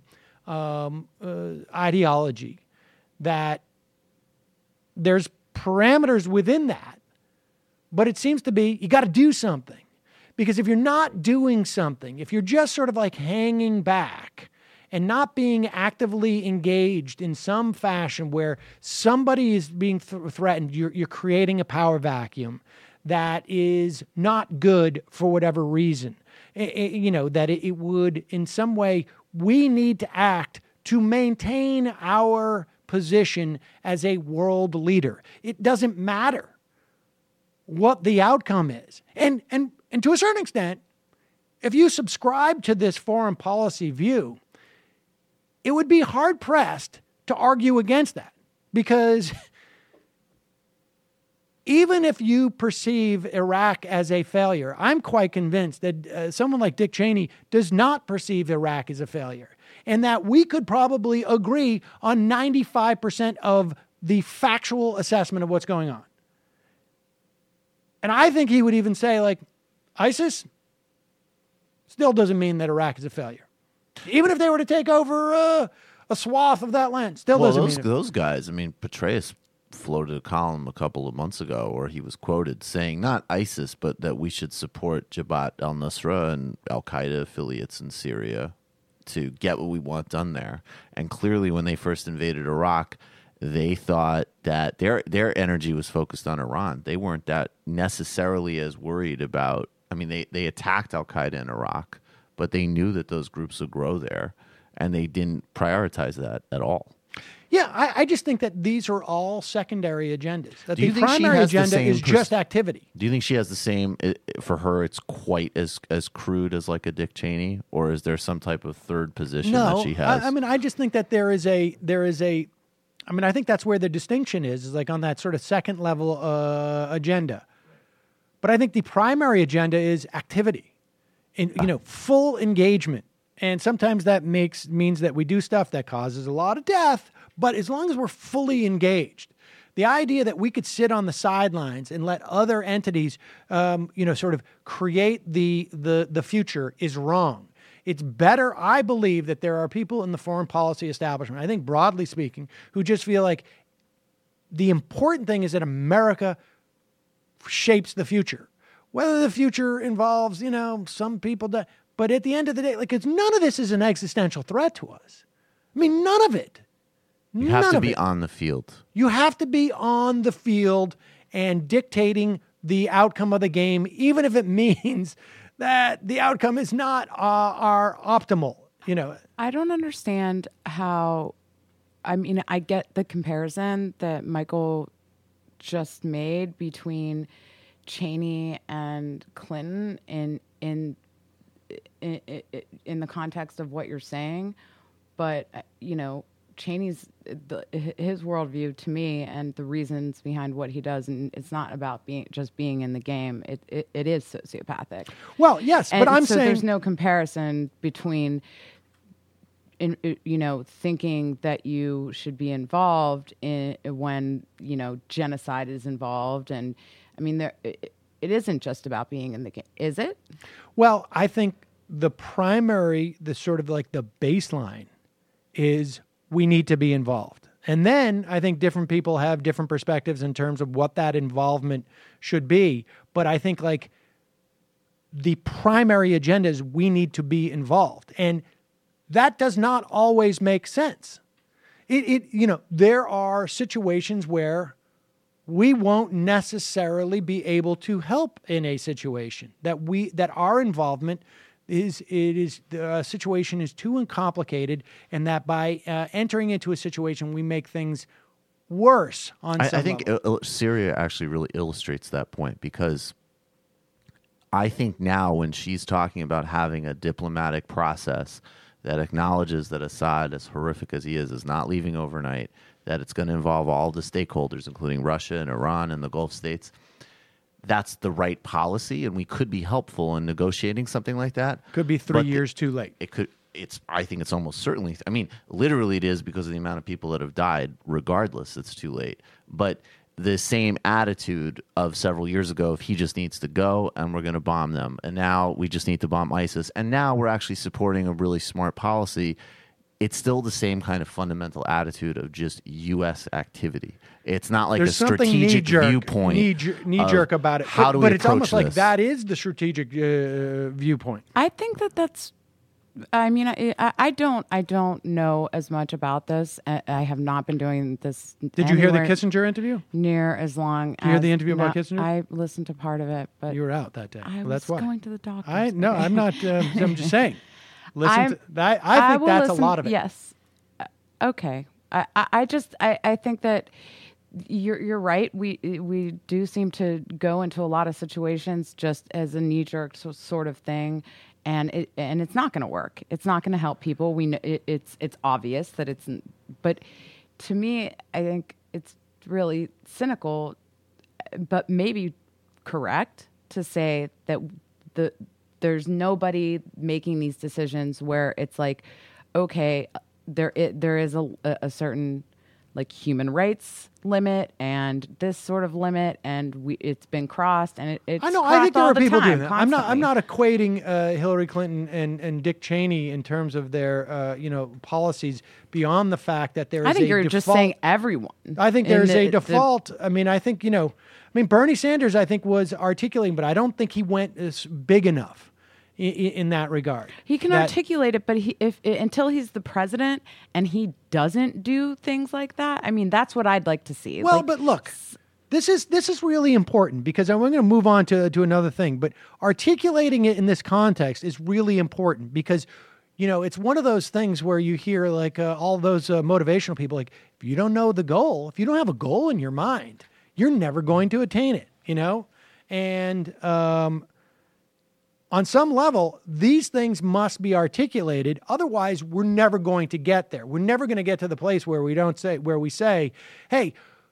ideology that there's parameters within that, but it seems to be you got to do something. Because if you're not doing something, if you're just sort of like hanging back and not being actively engaged in some fashion where somebody is being threatened, you're creating a power vacuum that is not good for whatever reason. You know, that it would, in some way, we need to act to maintain our position as a world leader. It doesn't matter what the outcome is. And to a certain extent, if you subscribe to this foreign policy view, it would be hard-pressed to argue against that. Because even if you perceive Iraq as a failure, I'm quite convinced that someone like Dick Cheney does not perceive Iraq as a failure. And that we could probably agree on 95% of the factual assessment of what's going on. And I think he would even say, like, ISIS still doesn't mean that Iraq is a failure. Even if they were to take over a swath of that land, still doesn't mean it. Those guys, I mean, Petraeus floated a column a couple of months ago where he was quoted saying, not ISIS, but that we should support Jabhat al-Nusra and al-Qaeda affiliates in Syria to get what we want done there. And clearly when they first invaded Iraq, they thought that their energy was focused on Iran. They weren't that necessarily as worried about, I mean, they attacked al-Qaeda in Iraq, but they knew that those groups would grow there, and they didn't prioritize that at all. Yeah, I just think that these are all secondary agendas. That the primary agenda is just activity. Do you think she has the same, for her, it's quite as crude as like a Dick Cheney? Or is there some type of third position that she has? I mean, I just think that there is a, I mean, I think that's where the distinction is like on that sort of second level agenda. But I think the primary agenda is activity, and full engagement. And sometimes that means that we do stuff that causes a lot of death. But as long as we're fully engaged, the idea that we could sit on the sidelines and let other entities, sort of create the future is wrong. It's better, I believe, that there are people in the foreign policy establishment, I think broadly speaking, who just feel like the important thing is that America shapes the future. Whether the future involves, some people die. But at the end of the day, because none of this is an existential threat to us. I mean, none of it. You have to be on the field. You have to be on the field and dictating the outcome of the game, even if it means that the outcome is not our optimal. I don't understand how. I mean, I get the comparison that Michael just made between Cheney and Clinton in the context of what you're saying, but Cheney's his worldview to me and the reasons behind what he does, and it's not about being in the game. It is sociopathic. Well, yes, but I'm saying there's no comparison between thinking that you should be involved in when genocide is involved, and I mean it isn't just about being in the game, is it? Well, I think the sort of like the baseline is we need to be involved. And then I think different people have different perspectives in terms of what that involvement should be. But I think like the primary agenda is we need to be involved. And that does not always make sense. There are situations where we won't necessarily be able to help in a situation that our involvement the situation is too complicated, and that by entering into a situation we make things worse on some I think Syria actually really illustrates that point, because I think now when she's talking about having a diplomatic process that acknowledges that Assad, as horrific as he is not leaving overnight, that it's going to involve all the stakeholders, including Russia and Iran and the Gulf states, that's the right policy, and we could be helpful in negotiating something like that. Could be 3 years too late. I think it's almost certainly, literally it is, because of the amount of people that have died. Regardless, it's too late. But the same attitude of several years ago, if he just needs to go and we're going to bomb them, and now we just need to bomb ISIS, and now we're actually supporting a really smart policy, it's still the same kind of fundamental attitude of just U.S. activity. It's not like There's a strategic viewpoint. Knee-jerk about it. How do we but it's approach almost like this? that is the strategic viewpoint. I think that's. I mean, I don't know as much about this. I have not been doing this. Did you hear the Kissinger interview? Near as long. Did you hear the interview about Kissinger? I listened to part of it, but you were out that day. That's why. Going to the doctor. I'm not. I'm just saying. Listen to that. I think that's a lot of it. Yes. Okay. I think that you're right. We do seem to go into a lot of situations just as a knee-jerk sort of thing. And it's not going to work. It's not going to help people. We know it's obvious that it's. But to me, I think it's really cynical, but maybe correct to say that there's nobody making these decisions where it's like, okay, there is a certain like human rights limit and this sort of limit, and it's been crossed, and it's I know. I think there are people doing that. Constantly. I'm not equating Hillary Clinton and Dick Cheney in terms of their policies beyond the fact that there is. I think a you're default, just saying everyone. I think there's a default. I think Bernie Sanders was articulating, but I don't think he went as big enough in that regard. He can articulate it, but until he's the president and he doesn't do things like that, that's what I'd like to see. Well, but look, this is really important, because I'm going to move on to another thing, but articulating it in this context is really important, because it's one of those things where you hear like all those motivational people, like, if you don't know the goal, if you don't have a goal in your mind, you're never going to attain it, and on some level, these things must be articulated. Otherwise, we're never going to get there. We're never going to get to the place where we say, hey,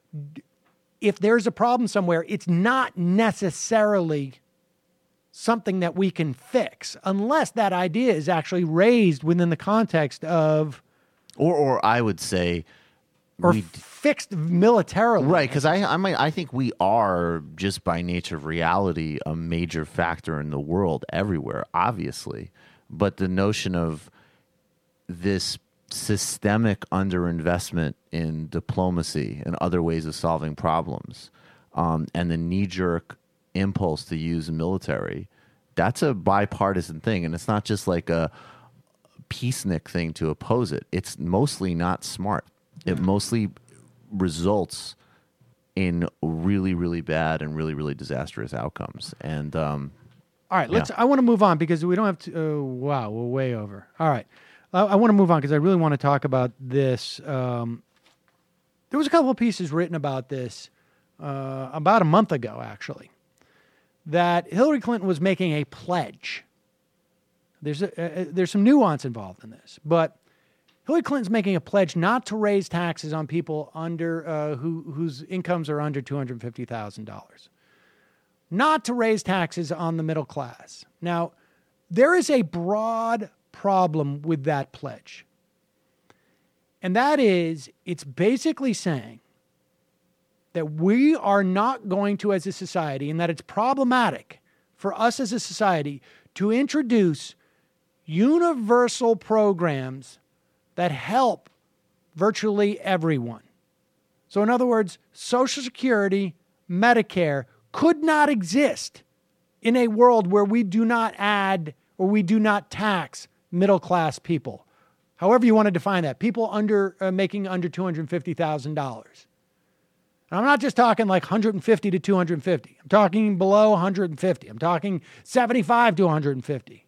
if there's a problem somewhere, it's not necessarily something that we can fix, unless that idea is actually raised within the context of, or I would say, fixed militarily. Right, because I think we are, just by nature of reality, a major factor in the world everywhere, obviously. But the notion of this systemic underinvestment in diplomacy and other ways of solving problems, and the knee-jerk impulse to use the military, that's a bipartisan thing. And it's not just like a peacenik thing to oppose it. It's mostly not smart. It mostly results in really, really bad and really, really disastrous outcomes. And all right, I want to move on, because we don't have to. Wow, we're way over. All right, I want to move on because I really want to talk about this. There was a couple of pieces written about this about a month ago, actually, that Hillary Clinton was making a pledge. There's some nuance involved in this, but Hillary Clinton's making a pledge not to raise taxes on people under whose incomes are under $250,000. Not to raise taxes on the middle class. Now, there is a broad problem with that pledge. And that is, it's basically saying that we are not going to, as a society, and that it's problematic for us as a society to introduce universal programs that help virtually everyone. So in other words, Social Security, Medicare could not exist in a world where we do not add or we do not tax middle-class people. However you want to define that, people making under $250,000. And I'm not just talking like 150 to 250. I'm talking below 150. I'm talking 75 to 150.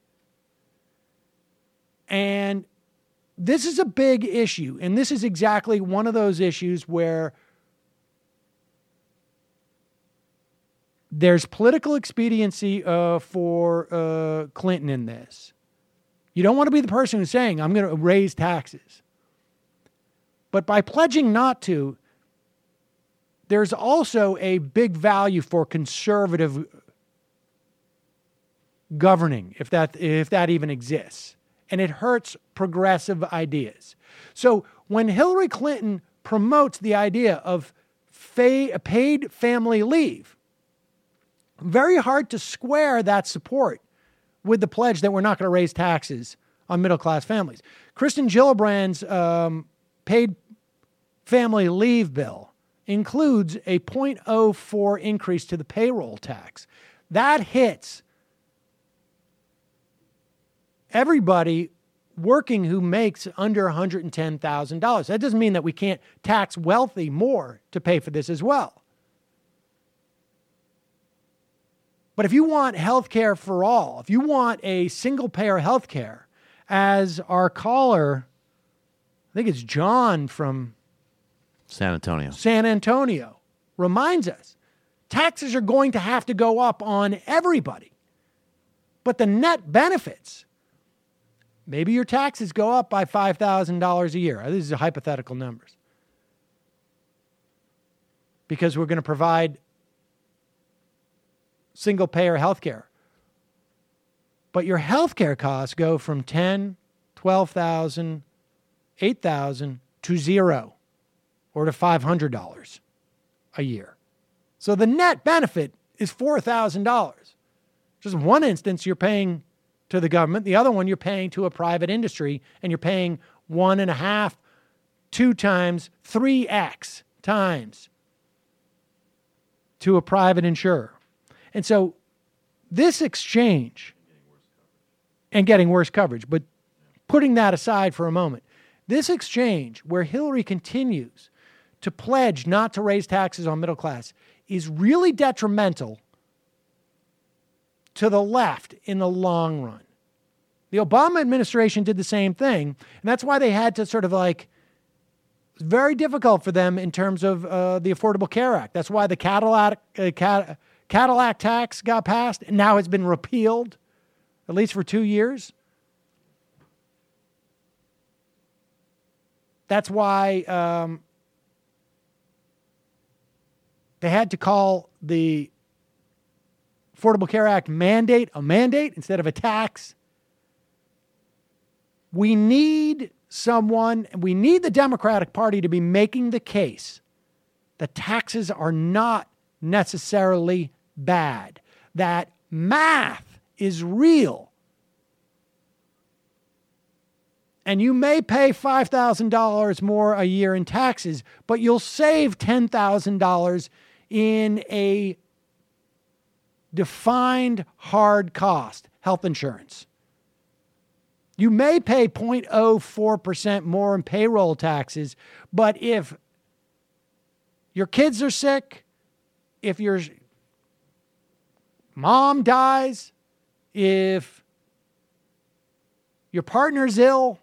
And this is a big issue. And this is exactly one of those issues where there's political expediency for Clinton in this. You don't want to be the person who's saying, I'm going to raise taxes. But by pledging not to, there's also a big value for conservative governing, if that even exists. And it hurts progressive ideas. So when Hillary Clinton promotes the idea of paid family leave, very hard to square that support with the pledge that we're not going to raise taxes on middle-class families. Kristen Gillibrand's paid family leave bill includes a 0.04 increase to the payroll tax. That hits everybody working who makes under $110,000. That doesn't mean that we can't tax wealthy more to pay for this as well. But if you want health care for all, if you want a single-payer health care, as our caller, I think it's John from San Antonio, reminds us, taxes are going to have to go up on everybody. But the net benefits, maybe your taxes go up by $5,000 a year. These are hypothetical numbers. Because we're going to provide single-payer health care. But your health care costs go from $10,000, $12,000, $8,000 to zero or to $500 a year. So the net benefit is $4,000. Just one instance, you're paying to the government. The other one, you're paying to a private industry, and you're paying 1.5, 2 times, 3x times to a private insurer. And so this exchange and getting worse coverage, but putting that aside for a moment, this exchange where Hillary continues to pledge not to raise taxes on middle class is really detrimental to the left in the long run. The Obama administration did the same thing, and that's why they had to sort of like, it's very difficult for them in terms of the Affordable Care Act. That's why the Cadillac tax got passed and now has been repealed, at least for 2 years. That's why they had to call the Affordable Care Act mandate a mandate instead of a tax. We need the Democratic Party to be making the case that taxes are not necessarily bad, that math is real. And you may pay $5,000 more a year in taxes, but you'll save $10,000 in a defined hard cost, health insurance. You may pay 0.04% more in payroll taxes, but if your kids are sick, if your mom dies, if your partner's ill,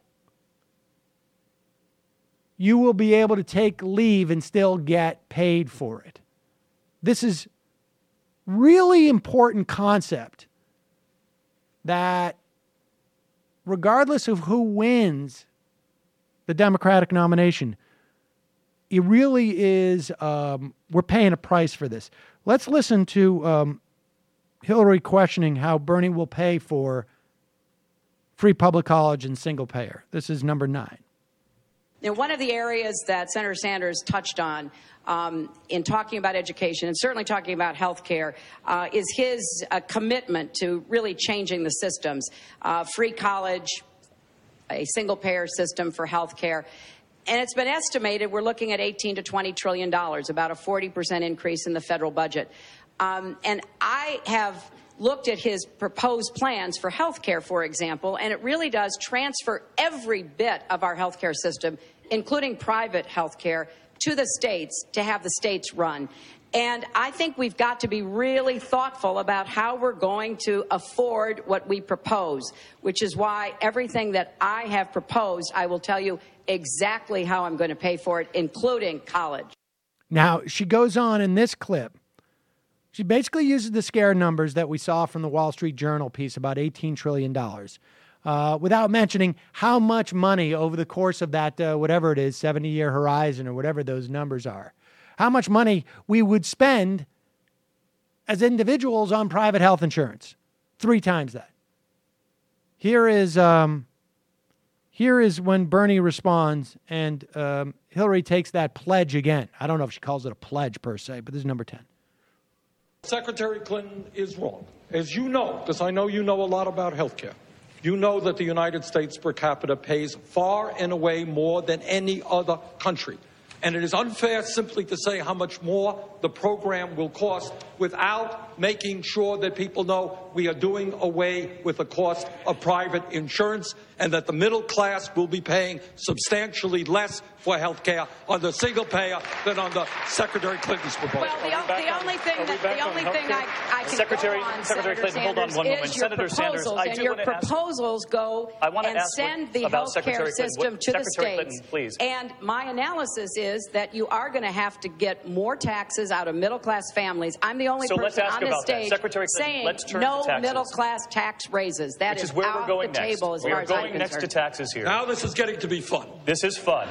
you will be able to take leave and still get paid for it. This is really important concept that regardless of who wins the Democratic nomination, it really is, we're paying a price for this. Let's listen to Hillary questioning how Bernie will pay for free public college and single payer. This is number 9. Now, one of the areas that Senator Sanders touched on in talking about education and certainly talking about health care is his commitment to really changing the systems. Free college, a single-payer system for health care. And it's been estimated we're looking at $18 to $20 trillion, about a 40% increase in the federal budget. And I have looked at his proposed plans for health care, for example, and it really does transfer every bit of our health care system, including private health care, to the states to have the states run. And I think we've got to be really thoughtful about how we're going to afford what we propose, which is why everything that I have proposed, I will tell you exactly how I'm going to pay for it, including college. Now, she goes on in this clip. She basically uses the scare numbers that we saw from the Wall Street Journal piece, about $18 trillion, without mentioning how much money over the course of that, whatever it is, 70-year horizon or whatever those numbers are, how much money we would spend as individuals on private health insurance. 3 times that. Here is when Bernie responds, and Hillary takes that pledge again. I don't know if she calls it a pledge per se, but this is number 10. Secretary Clinton is wrong. As you know, because I know you know a lot about health care, you know that the United States per capita pays far and away more than any other country. And it is unfair simply to say how much more the program will cost without making sure that people know we are doing away with the cost of private insurance and that the middle class will be paying substantially less for health care under single payer than under Secretary Clinton's proposal. Well, the only thing I can Secretary go on, Senator Clinton, hold on one moment. is your Senator Sanders, proposals, and your proposals go and send the health care system to the states. Please. And my analysis is that you are going to have to get more taxes out of middle-class families. I'm the only person on this stage saying no middle-class tax raises. That is where out we're going the table next. as far as I'm We're going next to taxes here. Now this is getting to be fun. This is fun.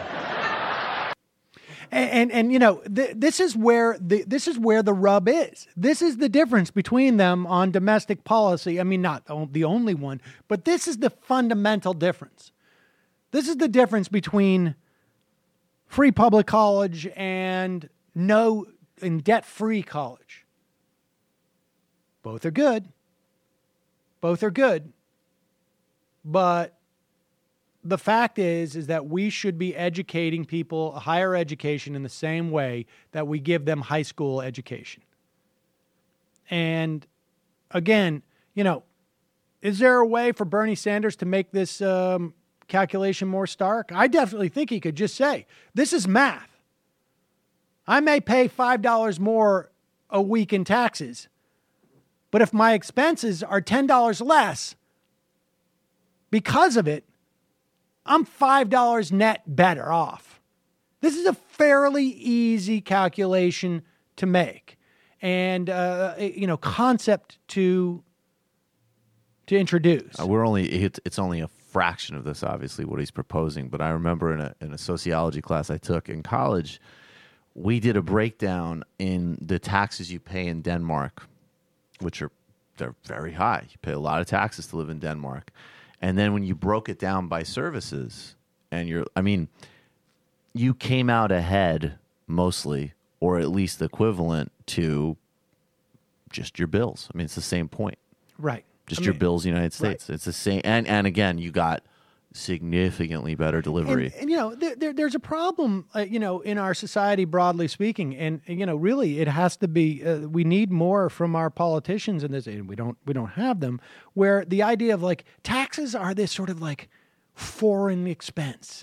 And you know, this is where the rub is. This is the difference between them on domestic policy. I mean, not the only one, but this is the fundamental difference. This is the difference between free public college and debt-free college. Both are good. Both are good. But the fact is that we should be educating people higher education in the same way that we give them high school education. And again, you know, is there a way for Bernie Sanders to make this calculation more stark? I definitely think he could just say, this is math. I may pay $5 more a week in taxes, but if my expenses are $10 less because of it, I'm $5 net better off. This is a fairly easy calculation to make and, concept to introduce. It's only a fraction of this, obviously, what he's proposing. But I remember in a sociology class I took in college, we did a breakdown in the taxes you pay in Denmark, which they're very high. You pay a lot of taxes to live in Denmark. And then when you broke it down by services, and you came out ahead mostly, or at least equivalent to just your bills. I mean, it's the same point. Right. Just your bills in the United States. Right. It's the same. And again, you got significantly better delivery. And there's a problem, in our society, broadly speaking. And really, it has to be. We need more from our politicians in this, and we don't have them. Where the idea of like taxes are this sort of like foreign expense.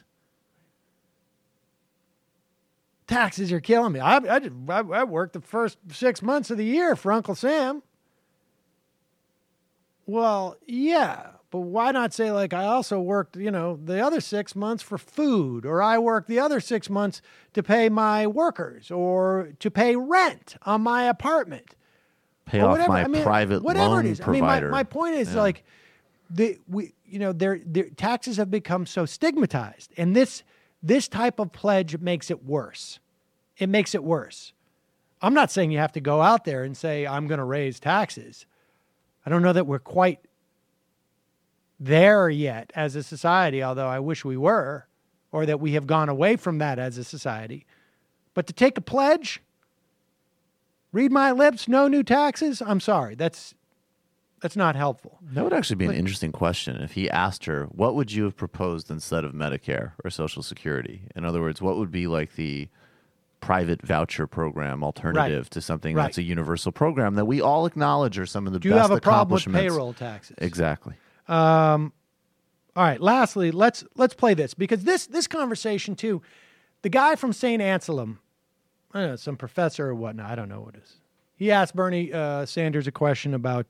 Taxes are killing me. I worked the first 6 months of the year for Uncle Sam. Well, yeah. But why not say, like, I also worked, the other 6 months for food, or I worked the other 6 months to pay my workers, or to pay rent on my apartment. Pay off my private loan provider. My point is, their taxes have become so stigmatized, and this type of pledge makes it worse. It makes it worse. I'm not saying you have to go out there and say, I'm going to raise taxes. I don't know that we're quite there yet as a society, although I wish we were, or that we have gone away from that as a society. But to take a pledge, read my lips, no new taxes, I'm sorry, that's not helpful. That would actually be an interesting question. If he asked her, what would you have proposed instead of Medicare or Social Security? In other words, what would be like the private voucher program alternative to something Right. that's a universal program that we all acknowledge are some of the Do you best have a problem with accomplishments. payroll taxes? Exactly. All right. Lastly, let's play this because this conversation too. The guy from St. Anselm, I don't know, some professor or whatnot. I don't know what it is. He asked Bernie Sanders a question about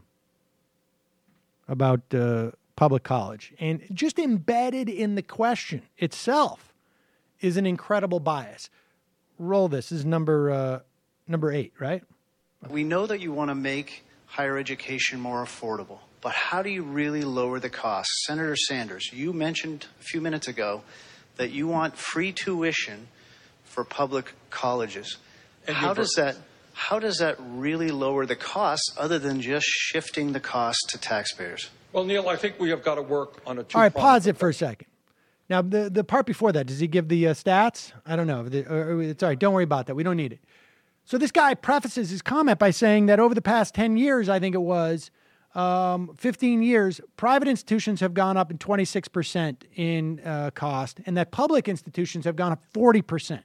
public college, and just embedded in the question itself is an incredible bias. Roll this. This is number 8, right? We know that you want to make higher education more affordable, but how do you really lower the costs? Senator Sanders, you mentioned a few minutes ago that you want free tuition for public colleges. And How does that really lower the costs other than just shifting the cost to taxpayers? Well, Neil, I think we have got to work on a All right, two-pronged pause it for a second. Now, the part before that, does he give the stats? I don't know. It's all right. Don't worry about that. We don't need it. So this guy prefaces his comment by saying that over the past 10 years, I think it was, 15 years, private institutions have gone up in 26% in cost, and that public institutions have gone up 40%.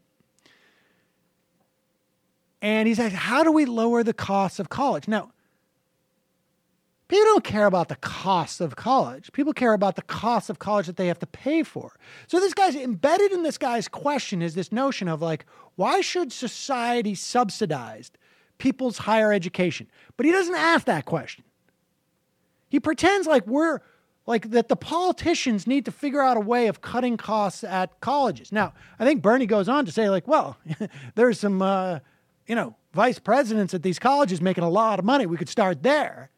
And he says, how do we lower the cost of college? Now, people don't care about the cost of college. People care about the cost of college that they have to pay for. So this guy's embedded in this guy's question is this notion of like, why should society subsidize people's higher education? But he doesn't ask that question. He pretends like that the politicians need to figure out a way of cutting costs at colleges. Now, I think Bernie goes on to say like, well, there's some, vice presidents at these colleges making a lot of money. We could start there.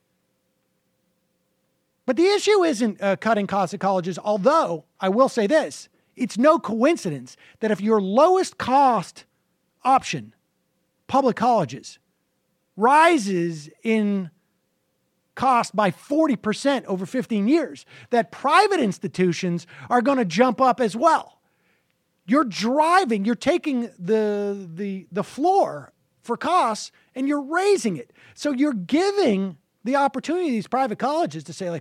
But the issue isn't cutting costs at colleges, although I will say this, it's no coincidence that if your lowest cost option, public colleges, rises in cost by 40% over 15 years, that private institutions are going to jump up as well. You're taking the floor for costs and you're raising it. So you're giving the opportunity to these private colleges to say like,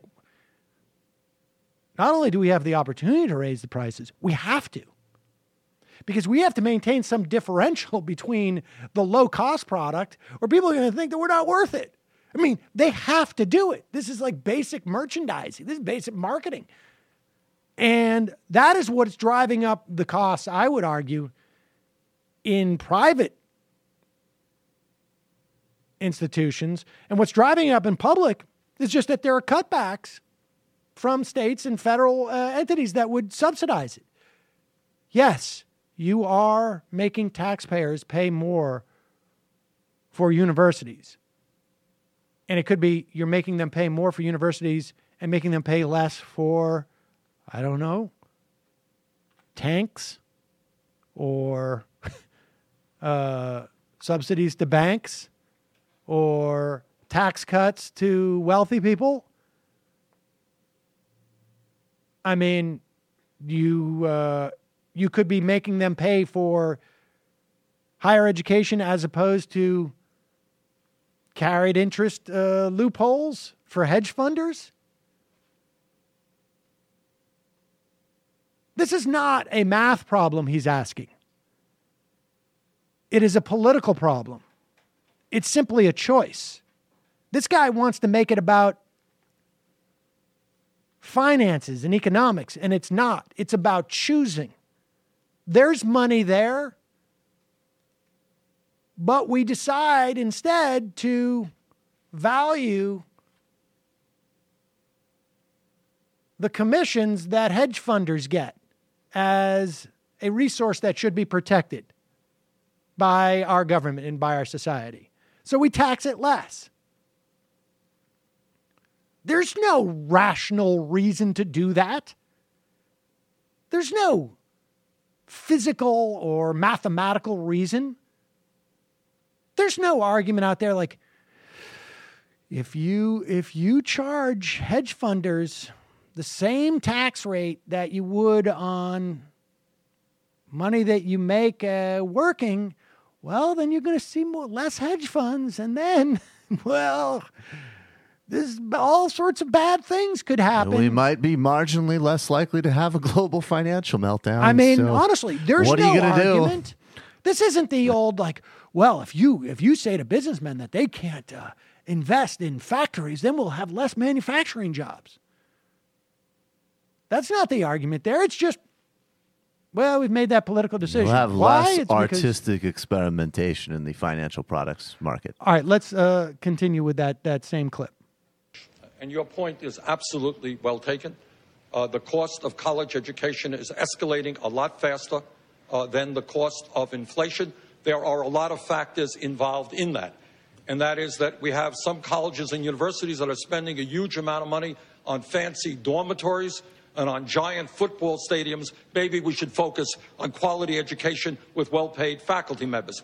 not only do we have the opportunity to raise the prices, we have to. Because we have to maintain some differential between the low-cost product or people are going to think that we're not worth it. I mean, they have to do it. This is like basic merchandising. This is basic marketing. And that is what's driving up the costs, I would argue, in private institutions. And what's driving it up in public is just that there are cutbacks from states and federal entities that would subsidize it. Yes, you are making taxpayers pay more for universities. And it could be you're making them pay more for universities and making them pay less for, I don't know, tanks or subsidies to banks or tax cuts to wealthy people. I mean, you could be making them pay for higher education as opposed to carried interest loopholes for hedge funders. This is not a math problem he's asking. It is a political problem. It's simply a choice. This guy wants to make it about finances and economics, and it's not. It's about choosing. There's money there, but we decide instead to value the commissions that hedge funders get as a resource that should be protected by our government and by our society. So we tax it less. There's no rational reason to do that. There's no physical or mathematical reason. There's no argument out there like, if you charge hedge funders the same tax rate that you would on money that you make working, well, then you're going to see less hedge funds. And then, well, all sorts of bad things could happen. We might be marginally less likely to have a global financial meltdown. I mean, so honestly, there's what no are you gonna argument. This isn't the old like, well, if you say to businessmen that they can't invest in factories, then we'll have less manufacturing jobs. That's not the argument there. It's just, well, we've made that political decision. We'll have Why? less It's because- artistic experimentation in the financial products market. All right, let's continue with that same clip. And your point is absolutely well taken. The cost of college education is escalating a lot faster than the cost of inflation. There are a lot of factors involved in that. And that is that we have some colleges and universities that are spending a huge amount of money on fancy dormitories and on giant football stadiums. Maybe we should focus on quality education with well-paid faculty members.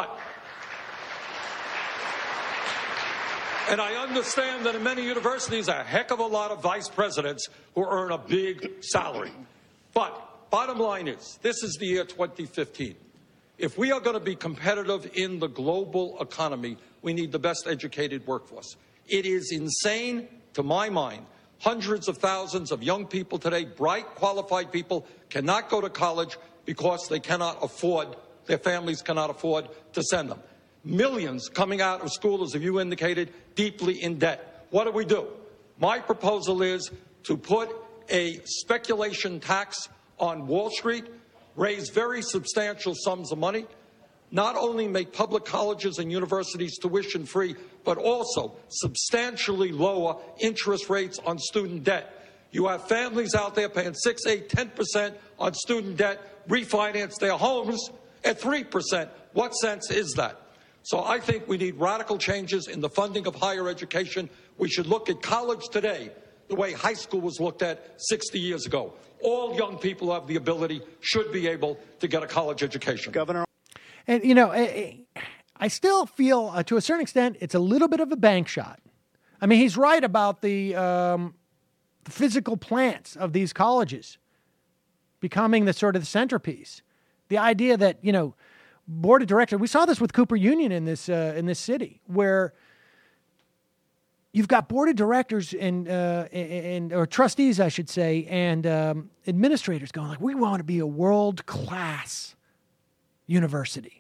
And I understand that in many universities, a heck of a lot of vice presidents who earn a big salary. But bottom line is, this is the year 2015. If we are going to be competitive in the global economy, we need the best educated workforce. It is insane, to my mind. Hundreds of thousands of young people today, bright, qualified people, cannot go to college because they cannot afford, their families cannot afford to send them. Millions coming out of school, as you indicated, deeply in debt. What do? My proposal is to put a speculation tax on Wall Street, raise very substantial sums of money, not only make public colleges and universities tuition free, but also substantially lower interest rates on student debt. You have families out there paying 6, 8, 10% on student debt, refinance their homes at 3%. What sense is that? So I think we need radical changes in the funding of higher education. We should look at college today the way high school was looked at 60 years ago. All young people who have the ability should be able to get a college education. Governor. And, you know, I still feel, to a certain extent, it's a little bit of a bank shot. I mean, he's right about the physical plants of these colleges becoming the sort of the centerpiece. The idea that, you know, board of directors, we saw this with Cooper Union in this city, where you've got board of directors or trustees, I should say, and administrators going like, we want to be a world-class university.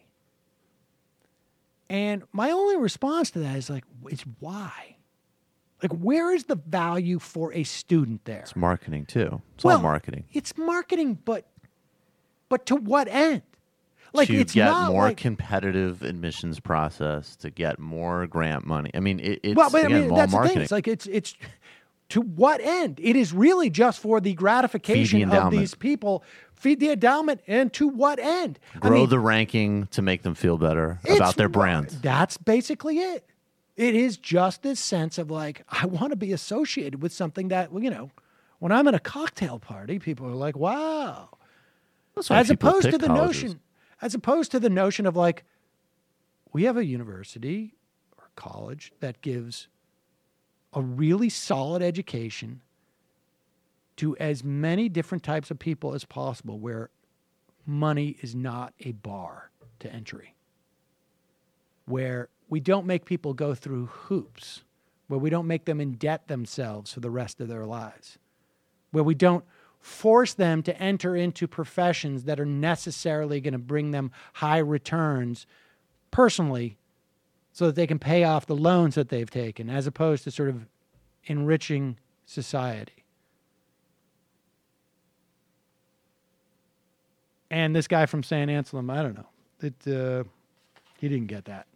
And my only response to that is like, it's why? Like, where is the value for a student there? It's marketing too. It's all marketing. It's marketing, but to what end? Like, to it's get not more like, competitive admissions process, to get more grant money. I mean, it's well, but again, I mean, all that's marketing. the thing. It's like it's to what end? It is really just for the gratification of endowment. these people. Feed the endowment, and to what end? Grow the ranking to make them feel better about their brand. That's basically it. It is just this sense of like, I want to be associated with something that, you know, when I'm at a cocktail party, people are like, wow. That's why As people opposed pick to the colleges. notion of like, we have a university or college that gives a really solid education to as many different types of people as possible, where money is not a bar to entry, where we don't make people go through hoops, where we don't make them in debt themselves for the rest of their lives, where we don't force them to enter into professions that are necessarily going to bring them high returns personally so that they can pay off the loans that they've taken, as opposed to sort of enriching society. And this guy from St. Anselm, I don't know. He didn't get that.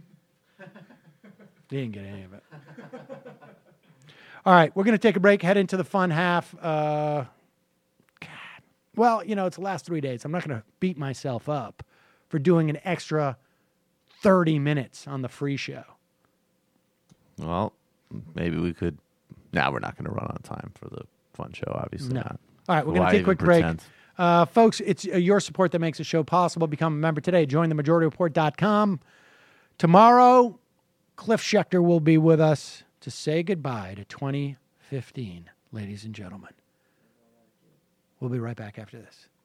He didn't get any of it. All right, we're going to take a break, head into the fun half. God. Well, you know, it's the last 3 days. I'm not going to beat myself up for doing an extra 30 minutes on the free show. Well, maybe we could. Now we're not going to run on time for the fun show, obviously. No. Not. All right, we're going Why to take a quick even break. pretend? Folks, it's your support that makes the show possible. Become a member today. Join themajorityreport.com. Tomorrow, Cliff Schechter will be with us to say goodbye to 2015, ladies and gentlemen. We'll be right back after this.